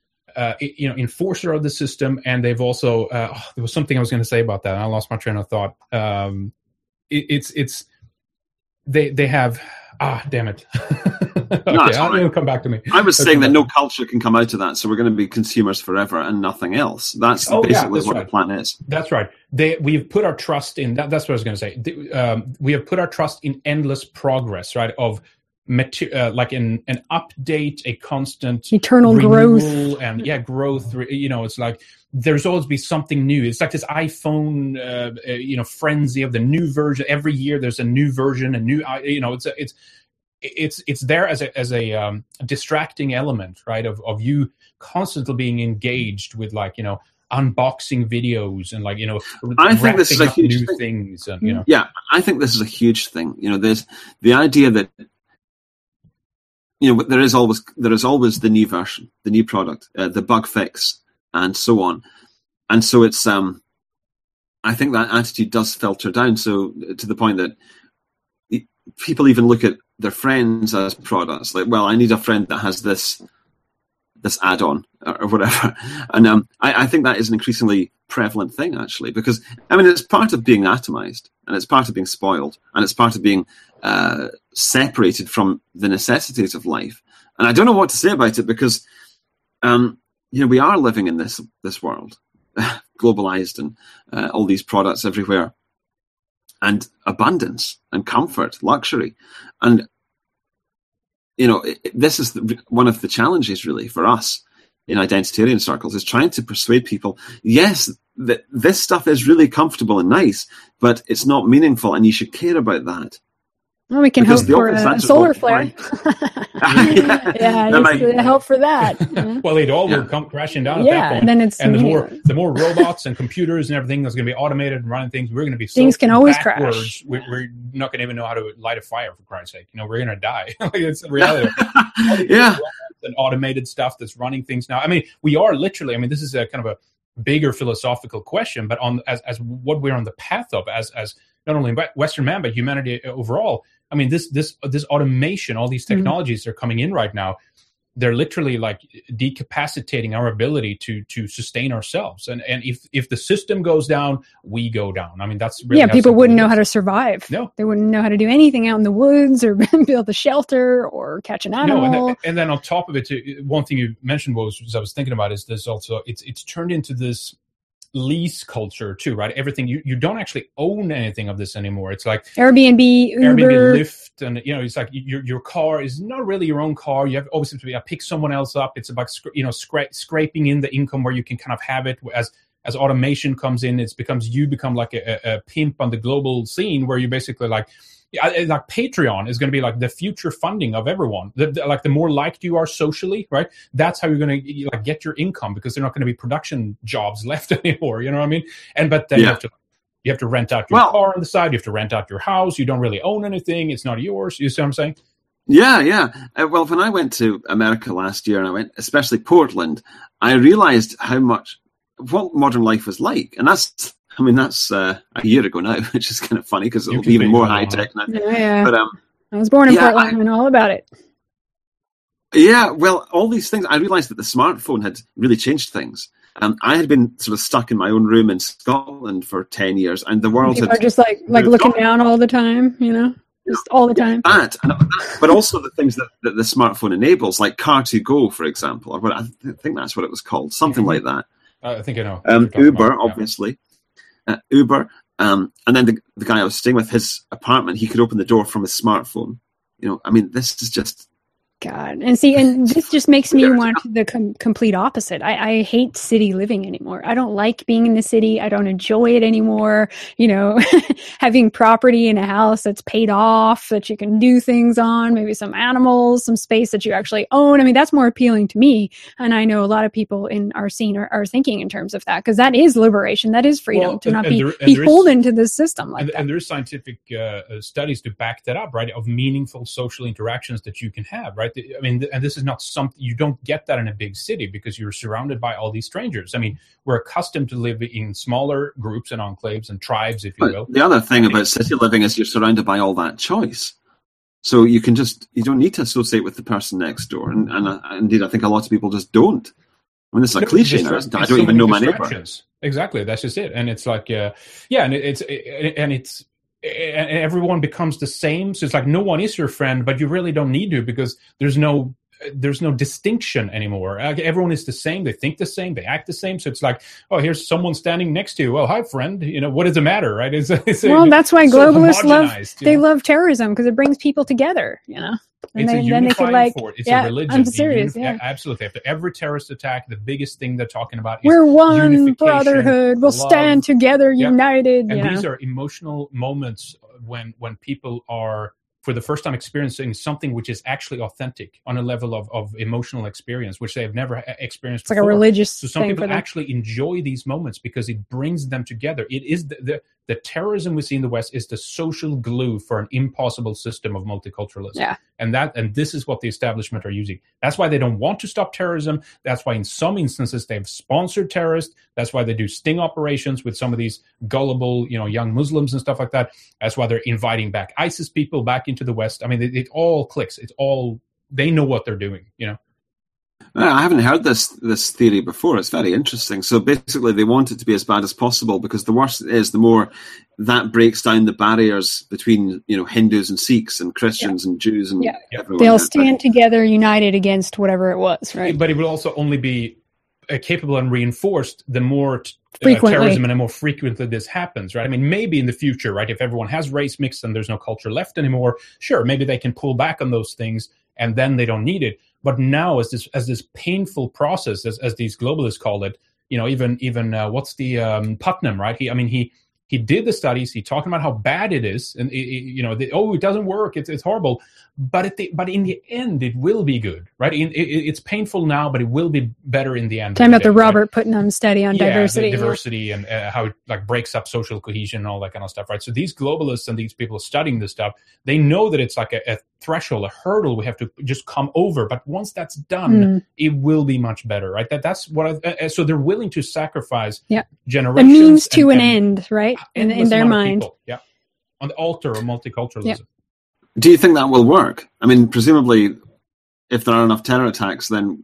S3: Enforcer of the system, and they've also there was something I was going to say about that, and I lost my train of thought. They have Damn it. Okay, it'll come back to me.
S1: I was saying that no culture can come out of that, so we're going to be consumers forever and nothing else. That's basically what the plan is.
S3: That's right. We've put our trust in that. That's what I was going to say. We have put our trust in endless progress, right? Of like an update, a constant
S2: eternal growth,
S3: and growth. It's like there's always be something new. It's like this iPhone, frenzy of the new version. Every year there's a new version, a new. It's there as a distracting element, right? Of you constantly being engaged with unboxing videos and
S1: I think this is a huge thing.
S3: Things and
S1: I think this is a huge thing. There's the idea that there is always the new version, the new product, the bug fix, and so on. And so it's I think that attitude does filter down so to the point that people even look at their friends as products. Like, well, I need a friend that has this add-on or whatever. And I think that is an increasingly prevalent thing, actually, because, it's part of being atomized, and it's part of being spoiled, and it's part of being separated from the necessities of life. And I don't know what to say about it because, we are living in this world, globalized and all these products everywhere. And abundance and comfort, luxury. And, this is one of the challenges really for us in identitarian circles is trying to persuade people, yes, that this stuff is really comfortable and nice, but it's not meaningful and you should care about that.
S2: Well, we can hope for a solar flare. Help for that.
S3: Well, it all will come crashing down at that point.
S2: And then
S3: the more robots and computers and everything that's going to be automated and running things, we're going to be
S2: things can always crash.
S3: We're not going to even know how to light a fire, for Christ's sake. We're going to die. It's the reality. And automated stuff that's running things now. We are literally. This is a kind of a bigger philosophical question, but as what we're on the path of as not only Western man but humanity overall. This automation, all these technologies that are coming in right now, they're literally like decapacitating our ability to sustain ourselves. And if the system goes down, we go down. That's really
S2: people wouldn't know how to survive.
S3: No,
S2: they wouldn't know how to do anything out in the woods or build a shelter or catch an animal.
S3: No, and then on top of it, one thing you mentioned was I was thinking about is this also. It's turned into this lease culture too, right? Everything you don't actually own anything of this anymore. It's like
S2: Airbnb, Uber,
S3: Lyft, and it's like your car is not really your own car. You have always have to pick someone else up. It's about scraping in the income where you can kind of have it as automation comes in. You become like a pimp on the global scene where you basically like Patreon is going to be like the future funding of everyone. The more liked you are socially, right? That's how you're going to get your income because there are not going to be production jobs left anymore. You know what I mean? But then you have to rent out your car on the side. You have to rent out your house. You don't really own anything. It's not yours. You see what I'm saying?
S1: Yeah. Well, when I went to America last year, and I went especially Portland, I realized what modern life was like, and that's a year ago now, which is kind of funny because it'll be even more high tech now.
S2: Yeah. But I was born in Portland and all about it.
S1: Yeah, well, all these things, I realized that the smartphone had really changed things. I had been sort of stuck in my own room in Scotland for 10 years, and the world
S2: People are just like looking down all the time, just all the time.
S1: But also the things that the smartphone enables, like Car2Go, for example, or I think that's what it was called, something like that.
S3: I think I know.
S1: Uber, obviously. Uber, and then the guy I was staying with, his apartment, he could open the door from his smartphone. This is just
S2: God. And this just makes me want the complete opposite. I hate city living anymore. I don't like being in the city. I don't enjoy it anymore. Having property in a house that's paid off, that you can do things on, maybe some animals, some space that you actually own. That's more appealing to me. And I know a lot to in our scene are thinking in terms of that, because that is liberation. That is freedom to not be beholden to this system like that.
S3: And there's scientific studies to back that up, right? Of meaningful social interactions that you can have, right? And this is not something you don't get that in a big city because you're surrounded by all these strangers. We're accustomed to live in smaller groups and enclaves and tribes, if you will.
S1: The other thing about city living is you're surrounded by all that choice. So you don't need to associate with the person next door. And indeed, I think a lot of people just don't. This is a cliche now. I don't even know my neighbor.
S3: Exactly. That's just it. And it's like, and it's everyone becomes the same. So it's like no one is your friend, but you really don't need to, because there's no distinction anymore. Everyone is the same. They think the same. They act the same. So it's like, oh, here's someone standing next to you. Well, hi, friend. What does it matter, right? That's
S2: why globalists love terrorism, because it brings people together.
S3: It's a unifying force. It's a religion.
S2: I'm serious.
S3: Absolutely. After every terrorist attack, the biggest thing they're talking about is
S2: we're one brotherhood. We'll stand together, united.
S3: And these are emotional moments when people are, for the first time, experiencing something which is actually authentic on a level of emotional experience, which they have never experienced before.
S2: It's like a religious
S3: So some people actually enjoy these moments because it brings them together. It is the terrorism we see in the West is the social glue for an impossible system of multiculturalism.
S2: Yeah.
S3: And this is what the establishment are using. That's why they don't want to stop terrorism. That's why in some instances they've sponsored terrorists. That's why they do sting operations with some of these gullible, young Muslims and stuff like that. That's why they're inviting back ISIS people back into the West. I mean, it all clicks. They know what they're doing,
S1: I haven't heard this theory before. It's very interesting. So basically they want it to be as bad as possible, because the worse it is, the more that breaks down the barriers between, Hindus and Sikhs and Christians and Jews and everyone.
S2: They'll stand together, united against whatever it was, right?
S3: But it will also only be capable and reinforced the more
S2: frequently.
S3: Terrorism and the more frequently this happens, right? I mean, maybe in the future, right, if everyone has race mix and there's no culture left anymore, sure, maybe they can pull back on those things and then they don't need it. But now, as this painful process, as these globalists call it, even what's the Putnam, right? He did the studies. He talking about how bad it is, and it doesn't work. It's horrible. But in the end, it will be good, right? It's painful now, but it will be better in the end.
S2: Talking about the Robert Putnam study on diversity,
S3: diversity, and how it breaks up social cohesion and all that kind of stuff, right? So these globalists and these people studying this stuff, they know that it's like a threshold, a hurdle we have to just come over. But once that's done, it will be much better, right? That's what. So they're willing to sacrifice generations.
S2: A means to an end, right? In their mind,
S3: people, on the altar of multiculturalism.
S2: Yeah.
S1: Do you think that will work? I mean, presumably, if there are enough terror attacks, then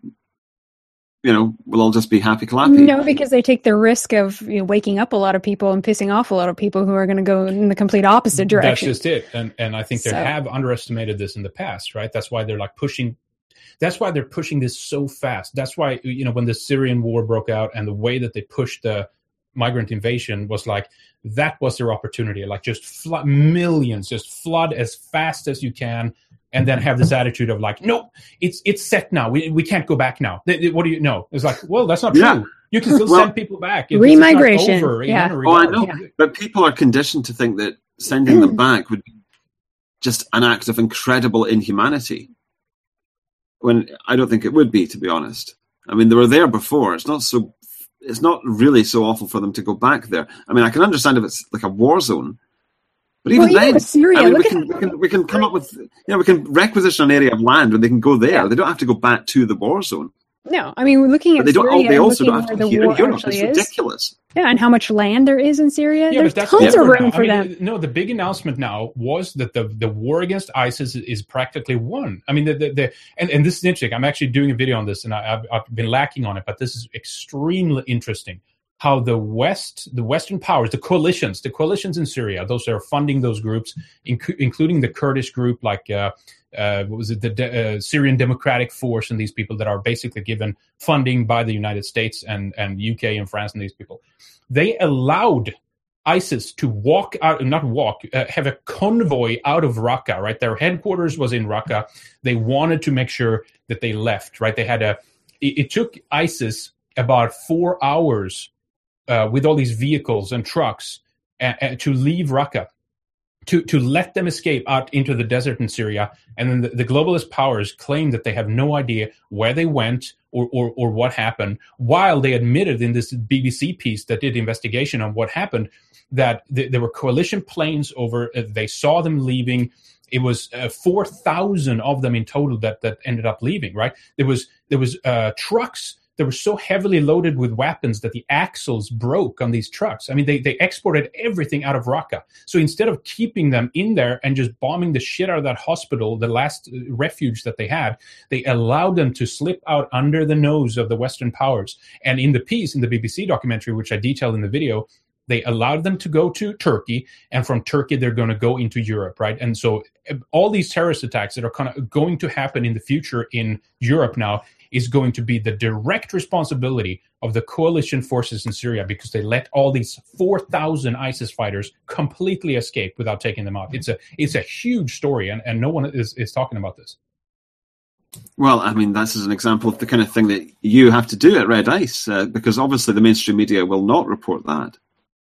S1: we'll all just be happy-clappy.
S2: No, because they take the risk of waking up a lot of people and pissing off a lot of people who are going to go in the complete opposite direction.
S3: That's just it. And I think they have underestimated this in the past, right? That's why they're pushing. That's why they're pushing this so fast. That's why, when the Syrian war broke out and the way that they pushed the migrant invasion was that was their opportunity. Just flood millions, just flood as fast as you can. And then have this attitude of no, it's set now. We can't go back now. What do you know? It's well, that's not true. You can still send people back.
S2: Remigration.
S3: Over,
S2: I
S1: know. Yeah. But people are conditioned to think that sending them back would be just an act of incredible inhumanity. When I don't think it would be, to be honest. I mean, they were there before. It's not really so awful for them to go back there. I mean, I can understand if it's like a war zone. But even then,
S2: Syria,
S1: we can come up with, we can requisition an area of land where they can go there. Yeah. They don't have to go back to the war zone.
S2: No, I mean, we're looking at Syria.
S1: They also don't have to here in Europe. It's ridiculous.
S2: Yeah, and how much land there is in Syria. There's tons of room for them.
S3: No, the big announcement now was that the war against ISIS is practically won. I mean, and this is interesting. I'm actually doing a video on this, and I've been lacking on it, but this is extremely interesting. How the Western powers, the coalitions in Syria, those that are funding those groups, including the Kurdish group, the Syrian Democratic Force, and these people that are basically given funding by the United States and UK and France and these people, they allowed ISIS to have a convoy out of Raqqa, right? Their headquarters was in Raqqa. They wanted to make sure that they left, right? It took ISIS about 4 hours with all these vehicles and trucks to leave Raqqa, to let them escape out into the desert in Syria. And then the globalist powers claim that they have no idea where they went or what happened, while they admitted in this BBC piece that did the investigation on what happened that there were coalition planes over. They saw them leaving. It was 4,000 of them in total that ended up leaving, right? There was trucks that were so heavily loaded with weapons that the axles broke on these trucks. I mean, they exported everything out of Raqqa. So instead of keeping them in there and just bombing the shit out of that hospital, the last refuge that they had, they allowed them to slip out under the nose of the Western powers. And in the piece, in the BBC documentary, which I detailed in the video, They allowed them to go to Turkey, and from Turkey, they're going to go into Europe, right? And so all these terrorist attacks that are kind of going to happen in the future in Europe now is going to be the direct responsibility of the coalition forces in Syria, because they let all these 4,000 ISIS fighters completely escape without taking them out. It's a huge story, and no one is talking about this.
S1: Well, I mean, this is an example of the kind of thing that you have to do at Red Ice, because obviously the mainstream media will not report that.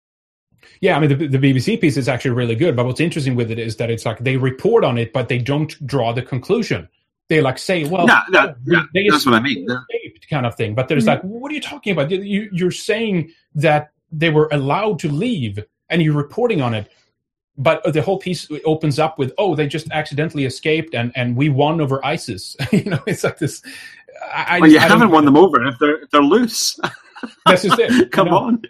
S3: Yeah, I mean, the BBC piece is actually really good, but what's interesting with it is that it's like they report on it, but they don't draw the conclusion. They like say, well,
S1: that's what I mean.
S3: Kind of thing. But there's like, what are you talking about? You're saying that they were allowed to leave and you're reporting on it. But the whole piece opens up with, they just accidentally escaped and we won over ISIS. It's like this.
S1: You haven't won them over if they're loose.
S3: That's just it.
S1: Come on.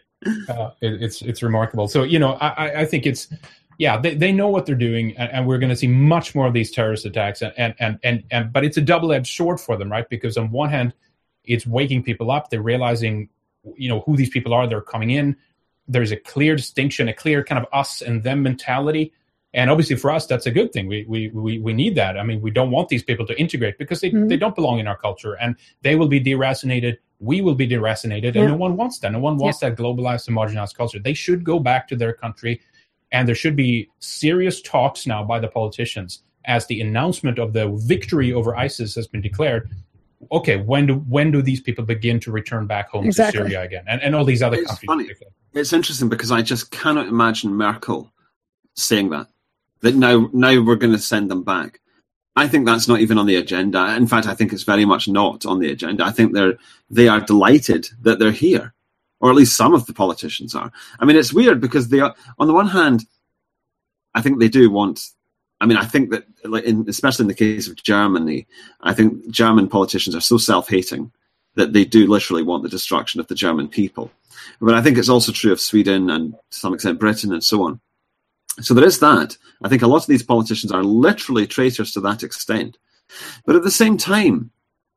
S3: It's remarkable. So, I think it's, they know what they're doing, and we're going to see much more of these terrorist attacks. And but it's a double-edged sword for them, right? Because on one hand, it's waking people up. They're realizing, who these people are. They're coming in. There's a clear distinction, a clear kind of us and them mentality. And obviously for us, that's a good thing. We need that. I mean, we don't want these people to integrate because they don't belong in our culture, and they will be deracinated. We will be deracinated, and no one wants that. No one wants that globalized, homogenized culture. They should go back to their country, and there should be serious talks now by the politicians as the announcement of the victory over ISIS has been declared. Okay, when do these people begin to return back home to Syria again, and all these other countries?
S1: Funny. It's interesting because I just cannot imagine Merkel saying that now we're going to send them back. I think that's not even on the agenda. In fact, I think it's very much not on the agenda. I think they are delighted that they're here, or at least some of the politicians are. I mean, it's weird because they are, on the one hand, I think they do want. I mean, I think that, especially in the case of Germany, I think German politicians are so self-hating that they do literally want the destruction of the German people. But I think it's also true of Sweden and to some extent Britain and so on. So there is that. I think a lot of these politicians are literally traitors to that extent. But at the same time,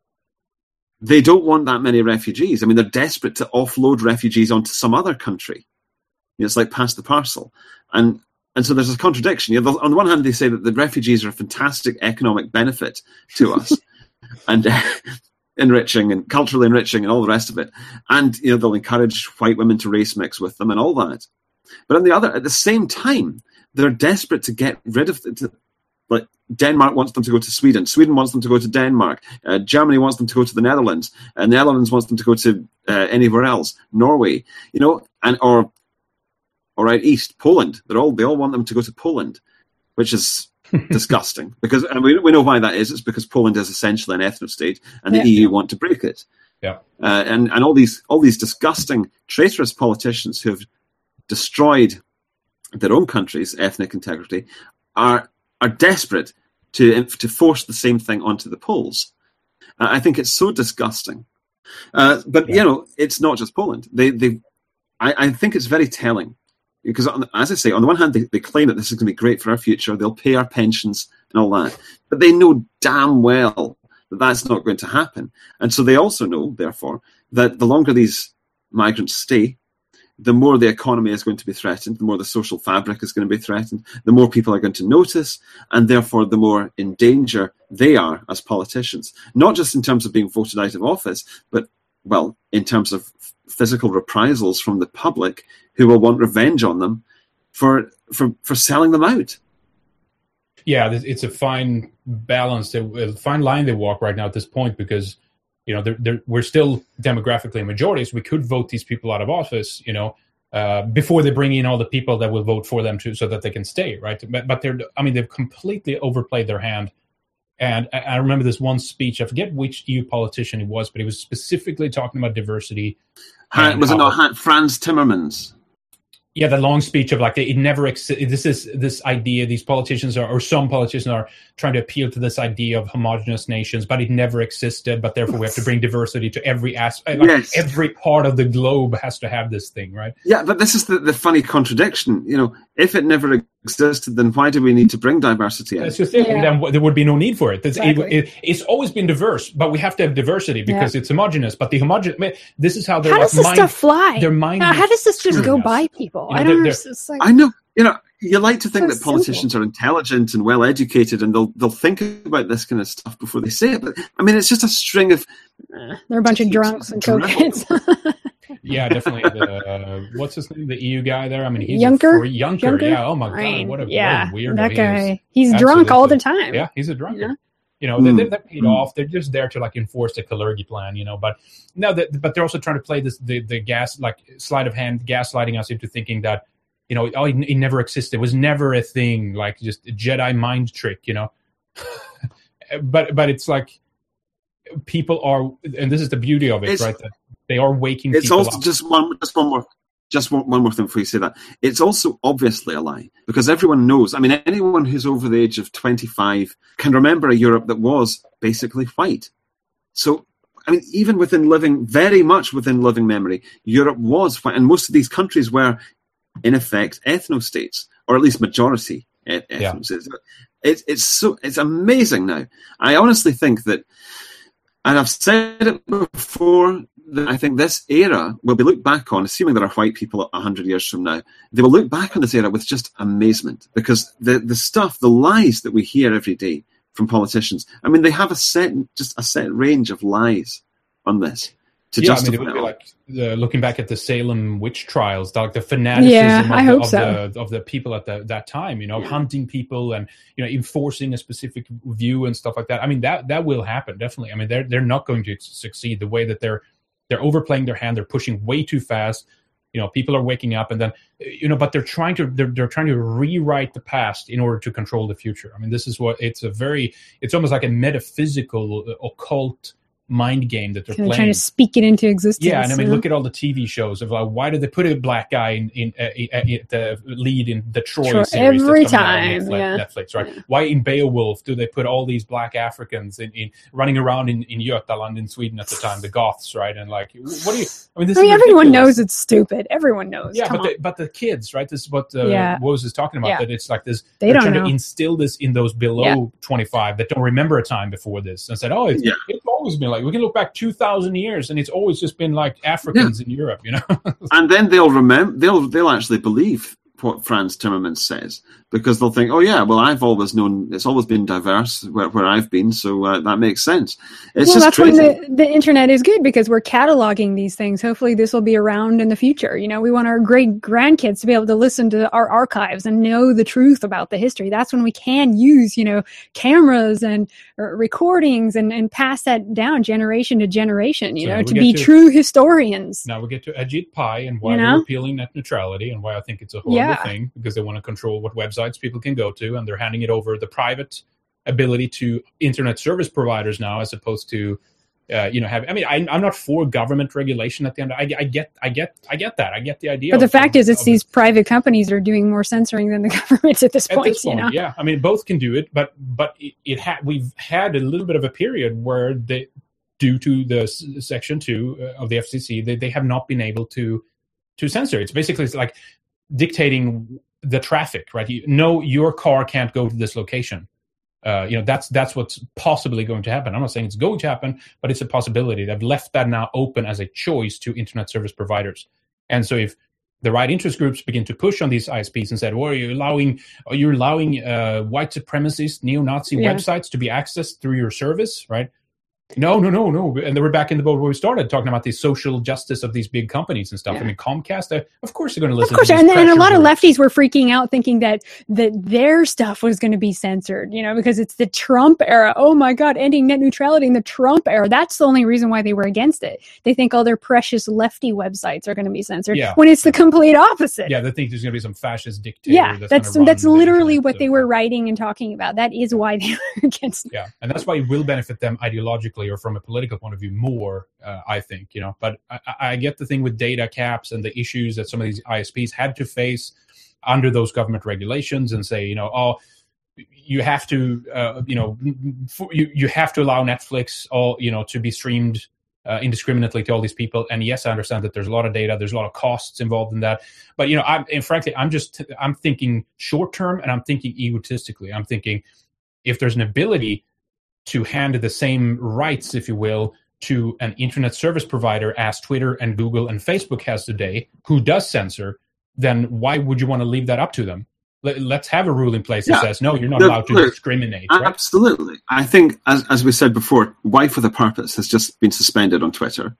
S1: they don't want that many refugees. I mean, they're desperate to offload refugees onto some other country. It's like pass the parcel. And so there's a contradiction. On the one hand, they say that the refugees are a fantastic economic benefit to us and enriching and culturally enriching and all the rest of it. And they'll encourage white women to race mix with them and all that. But at the same time, they're desperate to get rid of like Denmark wants them to go to Sweden. Sweden wants them to go to Denmark. Germany wants them to go to the Netherlands. Netherlands wants them to go to anywhere else. Norway, or right east, Poland. They all want them to go to Poland, which is disgusting. Because we know why that is. It's because Poland is essentially an ethno state, and the EU want to break it.
S3: Yeah,
S1: and all these disgusting, traitorous politicians who have destroyed their own country's ethnic integrity are desperate to force the same thing onto the Poles. I think it's so disgusting. But it's not just Poland. I think it's very telling because, as I say, on the one hand, they claim that this is going to be great for our future. They'll pay our pensions and all that, but they know damn well that that's not going to happen. And so they also know, therefore, that the longer these migrants stay, the more the economy is going to be threatened, the more the social fabric is going to be threatened, the more people are going to notice, and therefore the more in danger they are as politicians. Not just in terms of being voted out of office, but, in terms of physical reprisals from the public who will want revenge on them for selling them out.
S3: Yeah, it's a fine balance, a fine line they walk right now at this point because we're still demographically a majority, so we could vote these people out of office, before they bring in all the people that will vote for them too, so that they can stay, right? But they've completely overplayed their hand. And I remember this one speech, I forget which EU politician it was, but he was specifically talking about diversity.
S1: Was it not Franz Timmermans?
S3: Yeah, the long speech of it never exists. This idea. These politicians or some politicians are trying to appeal to this idea of homogenous nations, but it never existed. But therefore, we have to bring diversity to every aspect.
S1: Yes.
S3: Every part of the globe has to have this thing, right?
S1: Yeah, but this is the funny contradiction. If it never existed, then why do we need to bring diversity in?
S3: That's just it. Then there would be no need for it. It's always been diverse, but we have to have diversity because it's homogenous. But this is how they're.
S2: How does this stuff fly?
S3: Their mind.
S2: How does this just go by people? simple. I don't understand.
S1: I know. You like to think that politicians are intelligent and well educated, and they'll think about this kind of stuff before they say it. But I mean, it's just a string of.
S2: They're a bunch of drunks and cokeheads.
S3: Yeah, definitely. What's his name? The EU guy there. I mean, he's
S2: Juncker.
S3: Yeah. Oh my God, what a weirdo
S2: that guy.
S3: He's
S2: drunk all the time.
S3: Yeah, he's a drunkard.
S2: Yeah.
S3: They're paid off. They're just there to like enforce the Kalergi plan, But no, but they're also trying to play this the gas sleight of hand, gaslighting us into thinking that it never existed. It was never a thing, like just a Jedi mind trick, But it's like people are, and this is the beauty of it, right? That they are waking.
S1: It's
S3: people
S1: also
S3: up.
S1: just one more thing before you say that. It's also obviously a lie because everyone knows. I mean, anyone who's over the age of 25 can remember a Europe that was basically white. So, I mean, even very much within living memory, Europe was white, and most of these countries were, in effect, ethno-states, or at least majority ethno-states. Yeah. It's amazing now. I honestly think that, and I've said it before, that I think this era will be looked back on, assuming there are white people 100 years from now, they will look back on this era with just amazement, because the lies that we hear every day from politicians, I mean, they have a set range of lies on this. It
S3: would be like looking back at the Salem witch trials, like the fanaticism of the people at that time, hunting people and enforcing a specific view and stuff like that. I mean, that will happen, definitely. I mean, they're not going to succeed the way that they're overplaying their hand. They're pushing way too fast. People are waking up, and then but they're trying to rewrite the past in order to control the future. I mean, this is what it's almost like a metaphysical occult mind game that they're playing.
S2: Trying to speak it into existence.
S3: Yeah, and I mean, look at all the TV shows of like, why did they put a black guy in the lead in the Troy series
S2: every time?
S3: Netflix, right? Why in Beowulf do they put all these black Africans in running around in Götaland in Sweden at the time, the Goths, right? And like, what do you? I mean,
S2: everyone knows it's stupid. Everyone knows.
S3: Yeah, but the kids, right? This is what Woz is talking about. Yeah. That it's like this.
S2: They're
S3: trying to instill this in those below 25 that don't remember a time before this, and said, it's always been like, we can look back 2,000 years and it's always just been like Africans in Europe,
S1: And then they'll actually believe what Franz Timmermans says, because they'll think, I've always known it's always been diverse where I've been, so that makes sense.
S2: That's crazy. When the internet is good, because we're cataloging these things. Hopefully this will be around in the future. We want our great grandkids to be able to listen to our archives and know the truth about the history. That's when we can use, cameras and recordings and pass that down generation to generation, to be true historians.
S3: Now we get to Ajit Pai and why they're repealing net neutrality and why I think it's a horrible thing, because they want to control what websites people can go to, and they're handing it over the private ability to internet service providers now, as opposed to I'm not for government regulation at the end. I get that. I get the idea.
S2: But the fact is, it's these private companies that are doing more censoring than the governments at this point.
S3: Yeah, I mean, both can do it, but we've had a little bit of a period where due to the Section 2 of the FCC, they have not been able to censor. It's basically like dictating the traffic, right? Your car can't go to this location. That's what's possibly going to happen. I'm not saying it's going to happen, but it's a possibility. They've left that now open as a choice to internet service providers. And so if the right interest groups begin to push on these ISPs and said, well, you're allowing white supremacist, neo-Nazi websites to be accessed through your service, right? No. And then we're back in the boat where we started talking about the social justice of these big companies and stuff. Yeah. I mean, Comcast, of course they're going to listen to these
S2: and a lot of lefties were freaking out thinking that their stuff was going to be censored, because it's the Trump era. Oh my God, ending net neutrality in the Trump era. That's the only reason why they were against it. They think all their precious lefty websites are going to be censored when it's the complete opposite.
S3: Yeah, they think there's going to be some fascist dictator.
S2: Yeah, that's literally what they were writing and talking about. That is why they were against it.
S3: Yeah, and that's why it will benefit them ideologically or from a political point of view more, I think, but I get the thing with data caps and the issues that some of these ISPs had to face under those government regulations, and say, you have to, you have to allow Netflix to be streamed indiscriminately to all these people. And yes, I understand that there's a lot of data, there's a lot of costs involved in that, but frankly, I'm thinking short term, and I'm thinking egotistically. I'm thinking if there's an ability to hand the same rights, if you will, to an internet service provider as Twitter and Google and Facebook has today, who does censor, then why would you want to leave that up to them? Let's have a rule in place that says, no, you're not allowed to discriminate. Right?
S1: Absolutely. I think, as we said before, Wife with a Purpose has just been suspended on Twitter.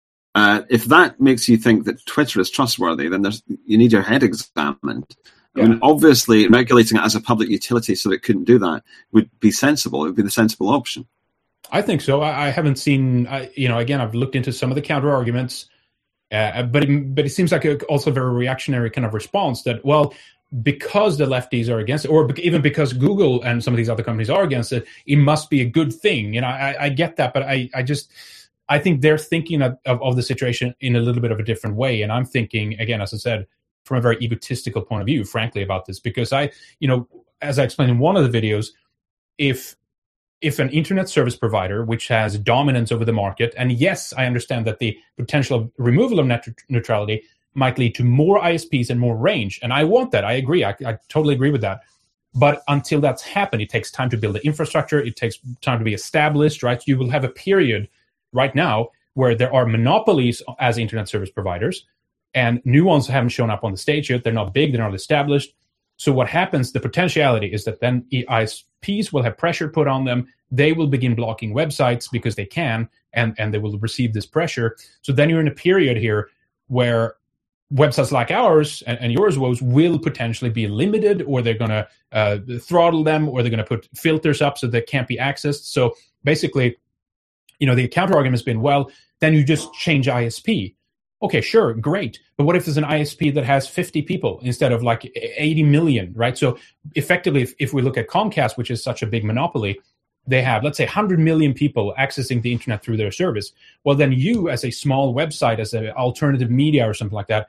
S1: If that makes you think that Twitter is trustworthy, then you need your head examined. I mean, obviously, regulating it as a public utility so that it couldn't do that would be sensible. It would be the sensible option.
S3: I think so. I haven't seen, again, I've looked into some of the counter arguments, but it seems like also a very reactionary kind of response that, well, because the lefties are against it, or even because Google and some of these other companies are against it, it must be a good thing. I get that, but I think they're thinking of the situation in a little bit of a different way. And I'm thinking, again, as I said, from a very egotistical point of view, frankly, about this, because as I explained in one of the videos, if an internet service provider, which has dominance over the market, and yes, I understand that the potential removal of net neutrality might lead to more ISPs and more range. And I want that. I agree. I totally agree with that. But until that's happened, it takes time to build the infrastructure. It takes time to be established, right? You will have a period right now where there are monopolies as internet service providers, and new ones haven't shown up on the stage yet. They're not big. They're not established. So what happens, the potentiality is that then ISPs will have pressure put on them. They will begin blocking websites because they can, and they will receive this pressure. So then you're in a period here where websites like ours and yours, Woz, will potentially be limited, or they're going to throttle them, or they're going to put filters up so they can't be accessed. So basically, the counter argument has been, well, then you just change ISP. Okay, sure, great. But what if there's an ISP that has 50 people instead of like 80 million, right? So effectively, if we look at Comcast, which is such a big monopoly, they have, let's say, 100 million people accessing the internet through their service. Well, then you, as a small website, as an alternative media or something like that,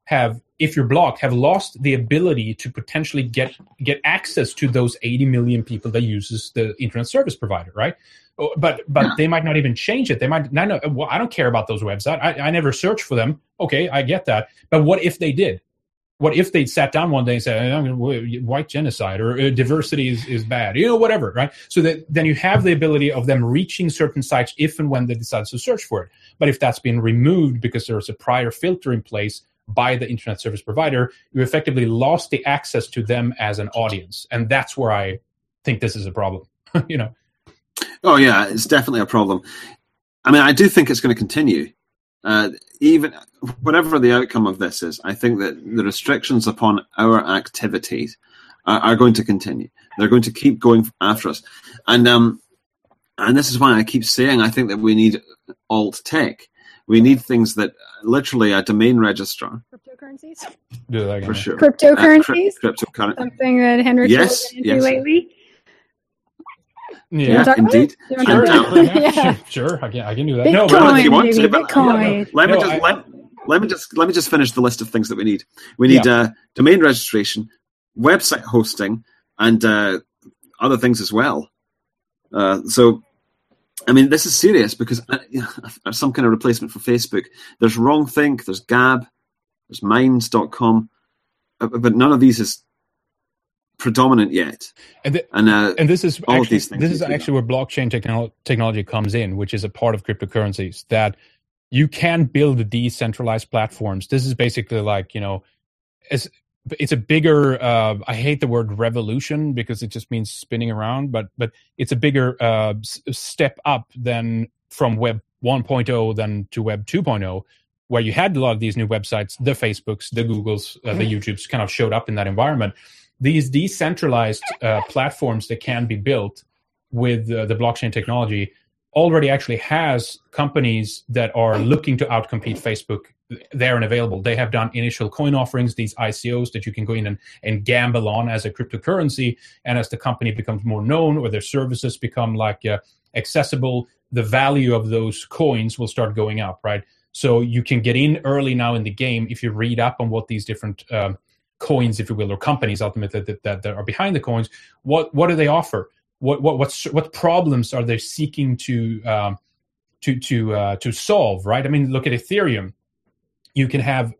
S3: if you're blocked, have lost the ability to potentially get access to those 80 million people that uses the internet service provider, right? But they might not even change it. They might not know, well, I don't care about those websites. I never search for them. Okay, I get that. But what if they did? What if they sat down one day and said, white genocide or diversity is bad, whatever, right? So that then you have the ability of them reaching certain sites if and when they decide to search for it. But if that's been removed because there's a prior filter in place by the internet service provider, you effectively lost the access to them as an audience. And that's where I think this is a problem,
S1: Oh, yeah, it's definitely a problem. I mean, I do think it's going to continue. Even whatever the outcome of this is, I think that the restrictions upon our activities are going to continue. They're going to keep going after us. And this is why I keep saying I think that we need alt tech. We need things that literally a domain registrar.
S2: Cryptocurrencies?
S3: Do that again.
S1: For sure.
S2: Cryptocurrencies?
S1: Cryptocurrency.
S2: Something that Henrik has been into lately?
S1: Yeah, indeed.
S3: Sure. I can do that.
S2: Bitcoin,
S3: no,
S1: but if you want to,
S2: Bitcoin.
S1: Let me just finish the list of things that we need. We need domain registration, website hosting, and other things as well. So, I mean, this is serious because some kind of replacement for Facebook. There's WrongThink, there's Gab, there's Minds.com, but none of these is predominant yet. And
S3: this is
S1: all
S3: actually,
S1: of these things.
S3: This is actually where blockchain technology comes in, which is a part of cryptocurrencies, that you can build decentralized platforms. This is basically like, it's a bigger, I hate the word revolution because it just means spinning around, but it's a bigger step up than from Web 1.0 than to Web 2.0, where you had a lot of these new websites, the Facebooks, the Googles, the YouTubes kind of showed up in that environment. These decentralized platforms that can be built with the blockchain technology already actually has companies that are looking to outcompete Facebook there and available. They have done initial coin offerings, these ICOs that you can go in and gamble on as a cryptocurrency. And as the company becomes more known or their services become accessible, the value of those coins will start going up, right? So you can get in early now in the game if you read up on what these different coins, if you will, or companies ultimately that are behind the coins. What do they offer? What problems are they seeking to solve? Right? I mean, look at Ethereum. You can have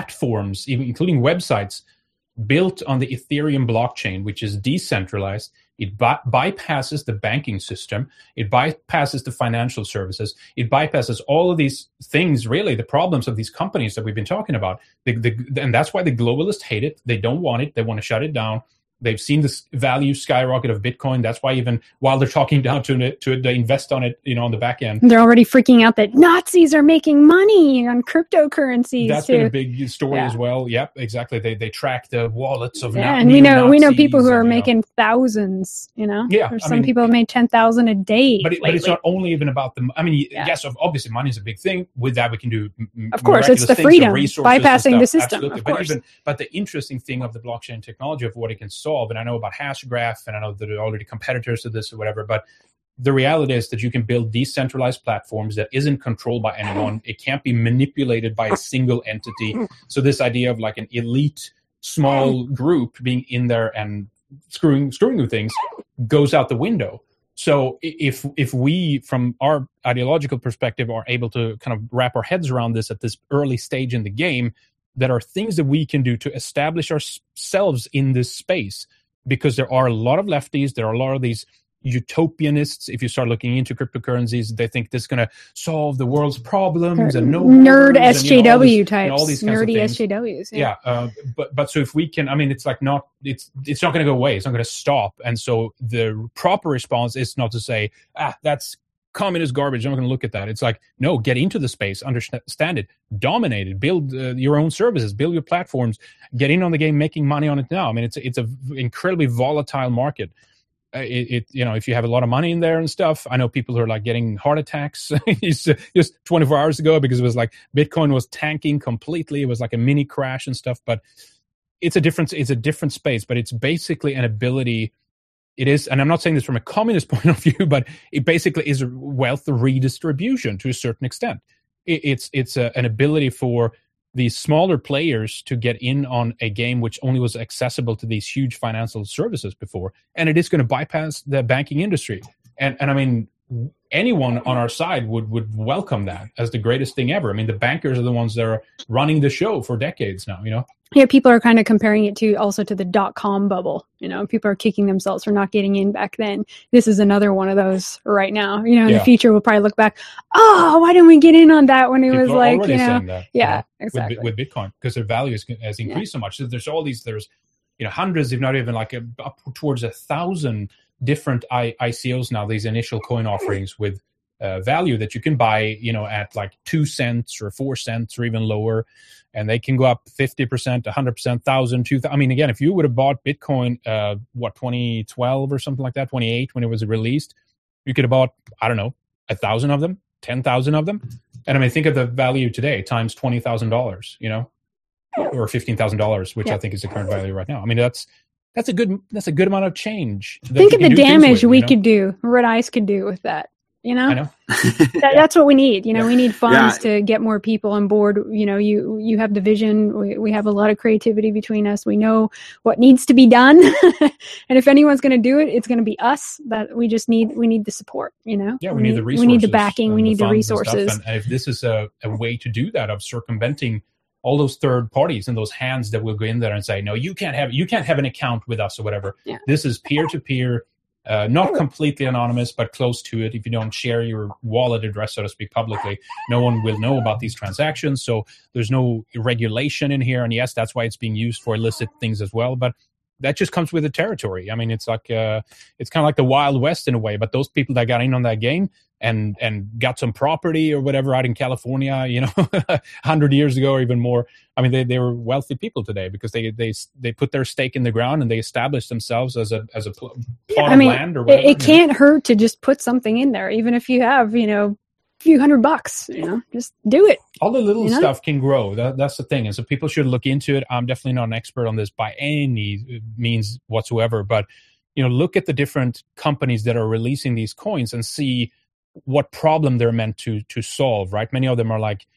S3: platforms, even including websites, built on the Ethereum blockchain, which is decentralized, It bypasses the banking system. It bypasses the financial services. It bypasses all of these things, really, the problems of these companies that we've been talking about. And that's why the globalists hate it. They don't want it. They want to shut it down. They've seen the value skyrocket of Bitcoin. That's why even while they're talking down to it, they invest on it, on the back end.
S2: They're already freaking out that Nazis are making money on cryptocurrencies.
S3: That's been a big story as well. Yep, exactly. They track the wallets of
S2: and we know people who are making thousands.
S3: Yeah,
S2: or some people have made 10,000 a day.
S3: But it's not only even about the. I mean, yes, obviously money is a big thing. With that, we can do.
S2: Of course, it's the freedom, bypassing the system.
S3: Absolutely. Of course. But the interesting thing of the blockchain technology of what it can solve, and I know about Hashgraph, and I know that there are already competitors to this or whatever, but the reality is that you can build decentralized platforms that isn't controlled by anyone. It can't be manipulated by a single entity. So this idea of like an elite small group being in there and screwing with things goes out the window. So if we, from our ideological perspective, are able to kind of wrap our heads around this at this early stage in the game, that are things that we can do to establish ourselves in this space. Because there are a lot of lefties, there are a lot of these utopianists. If you start looking into cryptocurrencies, they think this is going to solve the world's problems and no
S2: nerd SJW
S3: and,
S2: types,
S3: all these
S2: nerdy SJWs.
S3: Yeah, but so if we can, I mean, it's like it's not going to go away. It's not going to stop. And so the proper response is not to say, that's communist garbage, I'm not going to look at that. It's like, no, get into the space, understand it, dominate it, build your own services, build your platforms, get in on the game, making money on it now. I mean, it's a incredibly volatile market. If you have a lot of money in there and stuff, I know people who are like getting heart attacks just 24 hours ago because it was like Bitcoin was tanking completely. It was like a mini crash and stuff, but it's a different space, but it's basically an ability. It is, and I'm not saying this from a communist point of view, but it basically is wealth redistribution to a certain extent. It's an ability for these smaller players to get in on a game which only was accessible to these huge financial services before, and it is going to bypass the banking industry. And I mean, anyone on our side would welcome that as the greatest thing ever. I mean, the bankers are the ones that are running the show for decades now,
S2: Yeah, people are kind of comparing it to the .com bubble. People are kicking themselves for not getting in back then. This is another one of those right now. In the future, we'll probably look back, why didn't we get in on that when it was like, exactly.
S3: With Bitcoin, because their value has increased so much. So there's hundreds, if not even like up towards 1,000 different ICOs now, these initial coin offerings with value that you can buy, at like 2 cents or 4 cents or even lower. And they can go up 50%, 100%, 1,000, 2,000. I mean, again, if you would have bought Bitcoin, 2012 or something like that, 28 when it was released, you could have bought, 1,000 of them, 10,000 of them. And I mean, think of the value today times $20,000, or $15,000, which I think is the current value right now. I mean, that's a good amount of change.
S2: Think of the damage we could do, Red Ice could do with that. I
S3: know.
S2: That's what we need. We need funds to get more people on board. You have the vision. We have a lot of creativity between us. We know what needs to be done. And if anyone's going to do it, it's going to be us. That we need the support,
S3: Yeah, we need the resources.
S2: We need the backing. We need the resources.
S3: And if this is a way to do that, of circumventing all those third parties and those hands that will go in there and say, no, you can't have an account with us or whatever.
S2: Yeah.
S3: This is peer-to-peer. Not completely anonymous, but close to it. If you don't share your wallet address, so to speak, publicly, no one will know about these transactions. So there's no regulation in here. And yes, that's why it's being used for illicit things as well. But that just comes with the territory. I mean, it's like it's kind of like the Wild West in a way. But those people that got in on that game and got some property or whatever out in California, 100 years ago or even more. I mean, they were wealthy people today because they put their stake in the ground and they established themselves as a plot of land or whatever.
S2: It can't hurt to just put something in there, even if you have, a few $100, just do it.
S3: All the little stuff can grow. That's the thing. And so people should look into it. I'm definitely not an expert on this by any means whatsoever, but, look at the different companies that are releasing these coins and see what problem they're meant to solve, right? Many of them are like,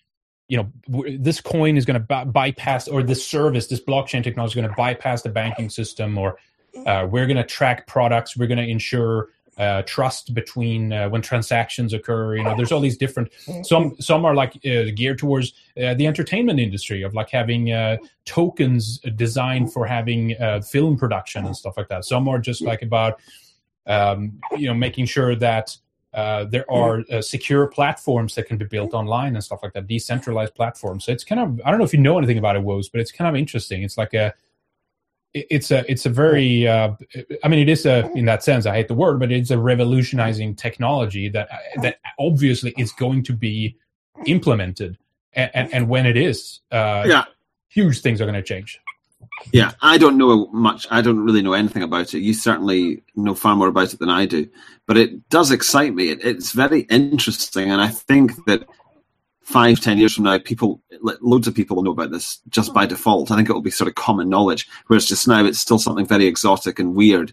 S3: this coin is going to bypass, or this service, this blockchain technology is going to bypass the banking system, or we're going to track products, we're going to ensure trust between when transactions occur. There's all these different. Some are like geared towards the entertainment industry, of like having tokens designed for having film production and stuff like that. Some are just like about making sure that there are secure platforms that can be built online and stuff like that, decentralized platforms. So it's kind of, I don't know if you know anything about it, Woz, but it's kind of interesting. It's like it's a very, it is in that sense, I hate the word, but it's a revolutionizing technology that obviously is going to be implemented. And when it is, huge things are going to change.
S1: Yeah, I don't know much. I don't really know anything about it. You certainly know far more about it than I do. But it does excite me. It's very interesting. And I think that 5-10 years from now, loads of people will know about this just by default. I think it will be sort of common knowledge. Whereas just now, it's still something very exotic and weird.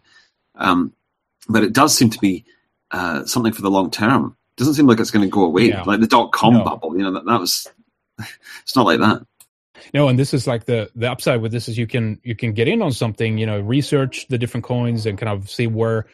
S1: But it does seem to be something for the long term. It doesn't seem like it's going to go away. Yeah. Like the .com bubble, that was... It's not like that.
S3: No, and this is like the upside with this is you can get in on something, research the different coins and kind of see where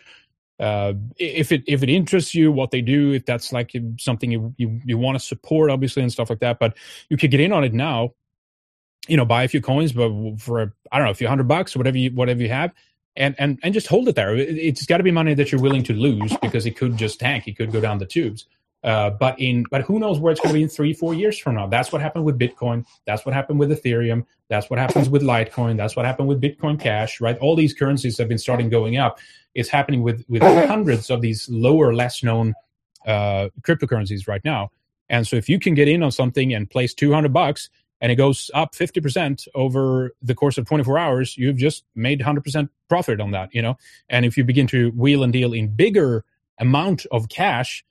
S3: if it interests you, what they do, if that's like something you want to support, obviously, and stuff like that. But you could get in on it now, buy a few coins, but for I don't know, a few $100, whatever you have, and just hold it there. It's got to be money that you're willing to lose because it could just tank, it could go down the tubes. But who knows where it's going to be in 3-4 years from now? That's what happened with Bitcoin. That's what happened with Ethereum. That's what happens with Litecoin. That's what happened with Bitcoin Cash, right? All these currencies have been starting going up. It's happening with hundreds of these lower, less known cryptocurrencies right now. And so if you can get in on something and place $200 and it goes up 50% over the course of 24 hours, you've just made 100% profit on that, And if you begin to wheel and deal in bigger amount of cash,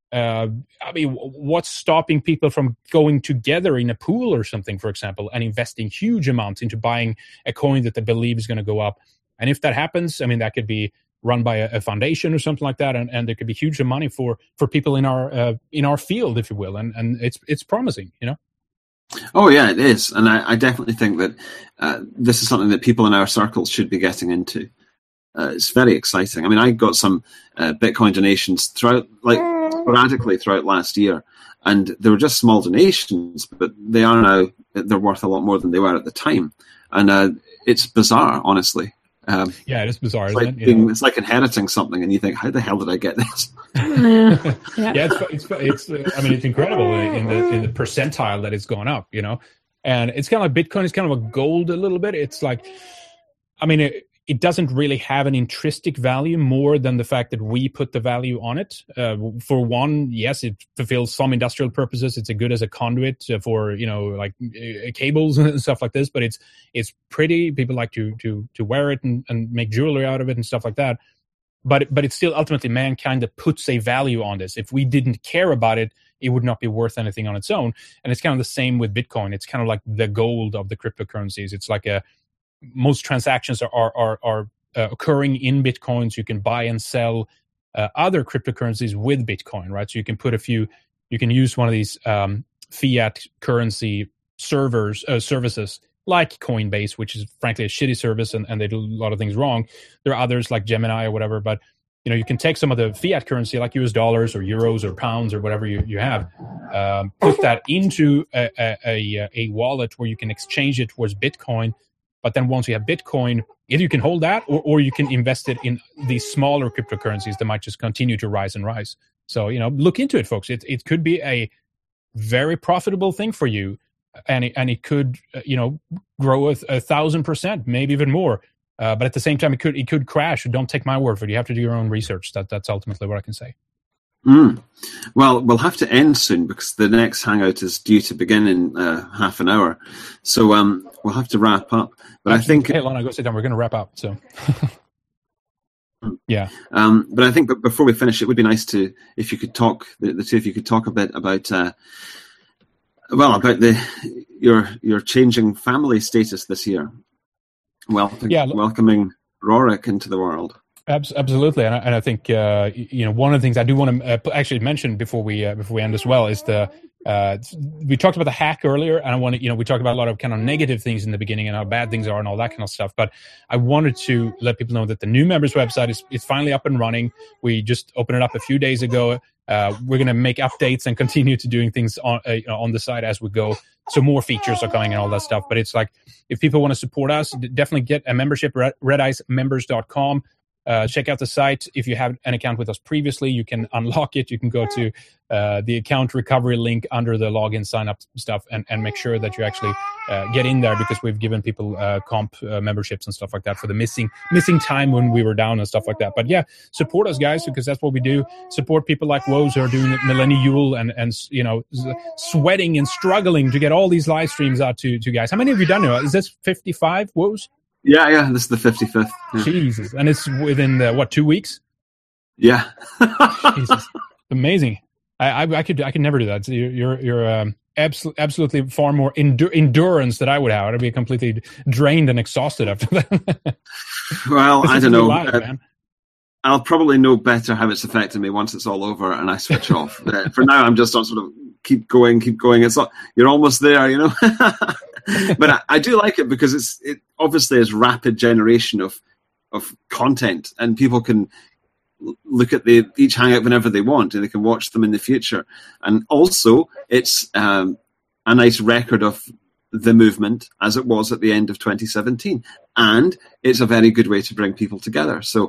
S3: what's stopping people from going together in a pool or something, for example, and investing huge amounts into buying a coin that they believe is going to go up? And if that happens, that could be run by a foundation or something like that, and there could be huge money for people in our field, if you will, and it's promising,
S1: Oh yeah, it is, and I definitely think that this is something that people in our circles should be getting into. It's very exciting. I got some Bitcoin donations sporadically throughout last year, and they were just small donations, but they're worth a lot more than they were at the time, and it's bizarre, honestly.
S3: It is bizarre,
S1: isn't
S3: it?
S1: It's like inheriting something, and you think, how the hell did I get this?
S3: It's incredible in the percentile that it's gone up, and it's kind of like Bitcoin is kind of a gold a little bit. It's like, it doesn't really have an intrinsic value more than the fact that we put the value on it. For one, yes, it fulfills some industrial purposes. It's good as a conduit for, cables and stuff like this, but it's pretty. People like to wear it and make jewelry out of it and stuff like that. But it's still ultimately mankind that puts a value on this. If we didn't care about it, it would not be worth anything on its own. And it's kind of the same with Bitcoin. It's kind of like the gold of the cryptocurrencies. It's like most transactions are occurring in Bitcoins. You can buy and sell other cryptocurrencies with Bitcoin, right? So you can you can use one of these fiat currency services like Coinbase, which is frankly a shitty service and they do a lot of things wrong. There are others like Gemini or whatever, but you can take some of the fiat currency like US dollars or euros or pounds or whatever you have, put that into a wallet where you can exchange it towards Bitcoin. But then once you have Bitcoin, either you can hold that or you can invest it in these smaller cryptocurrencies that might just continue to rise and rise. So, look into it, folks. It could be a very profitable thing for you. And it could, grow 1,000%, maybe even more. But at the same time, it could crash. Don't take my word for it. You have to do your own research. That's ultimately what I can say.
S1: Well, we'll have to end soon because the next Hangout is due to begin in half an hour. So we'll have to wrap up. But I think...
S3: Hey, Lana, go sit down. We're going to wrap up. So, yeah.
S1: But I think before we finish, it would be nice if you could talk, the two of you could talk a bit about... about your changing family status this year. Welcoming Rorik into the world.
S3: Absolutely, and I think one of the things I do want to actually mention before we end as well is we talked about the hack earlier, and I want to we talked about a lot of kind of negative things in the beginning and how bad things are and all that kind of stuff. But I wanted to let people know that the new members website is finally up and running. We just opened it up a few days ago. We're going to make updates and continue to doing things on the site as we go. So more features are coming and all that stuff. But it's like if people want to support us, definitely get a membership, redicemembers.com. check out the site. If you have an account with us previously, you can unlock it. You can go to the account recovery link under the login sign up stuff and make sure that you actually get in there, because we've given people comp memberships and stuff like that for the missing time when we were down and stuff like that. But yeah, support us, guys, because that's what we do. Support people like Woes who are doing the Millennial and sweating and struggling to get all these live streams out to guys. How many have you done now? Is this 55, Woes?
S1: Yeah, this is the 55th. Yeah.
S3: Jesus. And it's within 2 weeks?
S1: Yeah.
S3: Jesus. Amazing. I could never do that. So you're absolutely far more endurance that I would have. I'd be completely drained and exhausted after that.
S1: Well, I don't know. I'll probably know better how it's affecting me once it's all over and I switch off. For now, I'm just on sort of keep going. It's not, you're almost there, you know. But I do like it because it obviously is rapid generation of content, and people can look at each hangout whenever they want, and they can watch them in the future. And also, it's a nice record of the movement as it was at the end of 2017, and it's a very good way to bring people together. So,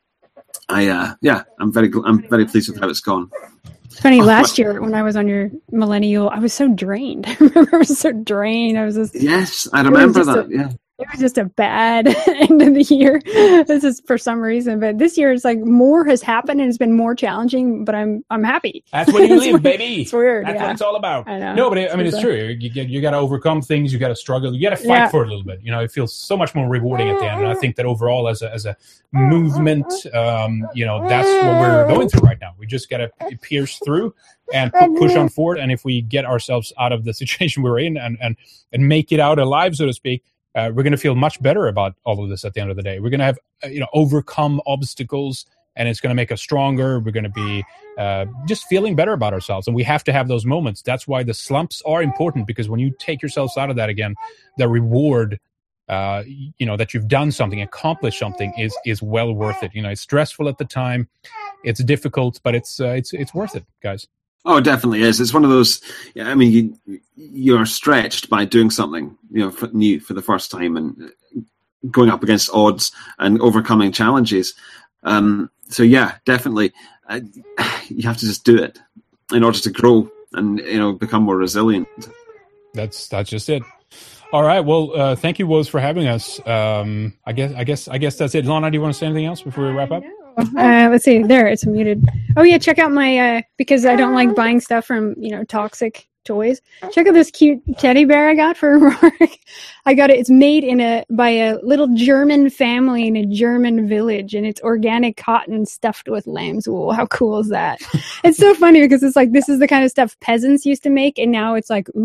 S1: I'm very pleased with how it's gone.
S2: It's funny, last year when I was on your Millennial, I was so drained. I remember I was so drained.
S1: Yes, I remember that. Yeah.
S2: It was just a bad end of the year. This is for some reason, but this year it's like more has happened and it's been more challenging. But I'm happy.
S3: That's when you live, baby.
S2: It's weird.
S3: That's what it's all about.
S2: I know.
S3: No, but it's true. You got to overcome things. You got to struggle. You got to fight for it a little bit. You know, it feels so much more rewarding at the end. And I think that overall, as a movement, that's what we're going through right now. We just got to pierce through and push on forward. And if we get ourselves out of the situation we're in and make it out alive, so to speak. We're going to feel much better about all of this at the end of the day. We're going to have, overcome obstacles, and it's going to make us stronger. We're going to be just feeling better about ourselves, and we have to have those moments. That's why the slumps are important, because when you take yourselves out of that again, the reward, that you've done something, accomplished something, is well worth it. It's stressful at the time, it's difficult, but it's worth it, guys.
S1: Oh, it definitely is. It's one of those. I mean, you're stretched by doing something new for the first time and going up against odds and overcoming challenges. So yeah, definitely, you have to just do it in order to grow and become more resilient.
S3: That's just it. All right. Well, thank you, Woes, for having us. I guess that's it. Lana, do you want to say anything else before we wrap up?
S2: Let's see. There, it's muted. Oh yeah, check out my because I don't like buying stuff from toxic toys. Check out this cute teddy bear I got for Rorik. I got it. It's made by a little German family in a German village, and it's organic cotton stuffed with lamb's wool. How cool is that? It's so funny because it's like this is the kind of stuff peasants used to make, and now it's like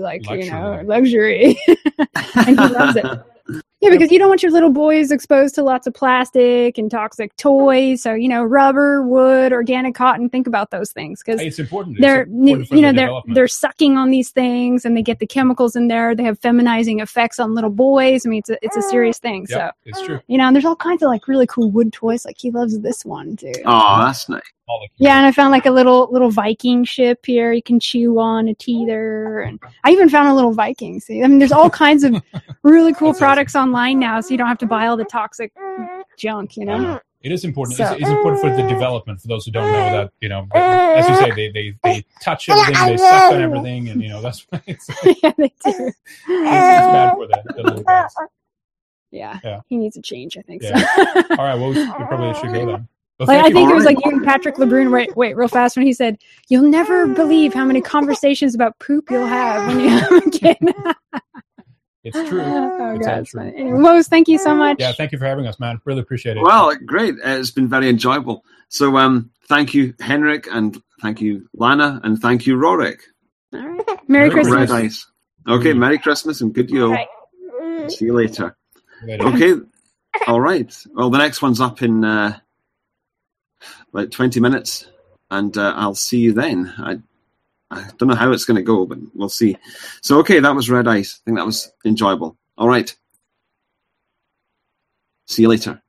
S2: luxury. And he loves it. Yeah, because you don't want your little boys exposed to lots of plastic and toxic toys. So, rubber, wood, organic cotton, think about those things. Because
S3: it's important.
S2: They're sucking on these things and they get the chemicals in there. They have feminizing effects on little boys. I mean, it's a serious thing.
S3: Yep,
S2: so
S3: it's true.
S2: And there's all kinds of really cool wood toys. Like he loves this one too.
S1: Oh, that's nice.
S2: Yeah, and I found a little Viking ship here you can chew on, a teeter, and I even found a little Viking. See, I mean, there's all kinds of really cool products online now, so you don't have to buy all the toxic junk.
S3: It is important. It's important for the development. For those who don't know that, as you say, they touch everything, they suck on everything, and that's why it's.
S2: Yeah, they do.
S3: It's bad for the little guys.
S2: Yeah, he needs a change. I think so.
S3: All right, well, we probably should go then. Well,
S2: I think it was you and Patrick LeBrun. Wait, real fast when he said, "You'll never believe how many conversations about poop you'll have when you have a kid."
S3: It's true.
S2: Oh, God, it's true. Anyway, Woes, thank you so much.
S3: Yeah, thank you for having us, man. Really appreciate it.
S1: Well, great. It's been very enjoyable. So, thank you, Henrik, and thank you, Lana, and thank you, Rorik.
S2: All right. Merry Christmas.
S1: Red Ice. Okay, Merry Christmas and good Yule.
S2: Right.
S1: See you later. Okay. All right. Well, the next one's up in about 20 minutes, and I'll see you then. I don't know how it's going to go, but we'll see. So, okay, that was Red Ice. I think that was enjoyable. All right. See you later.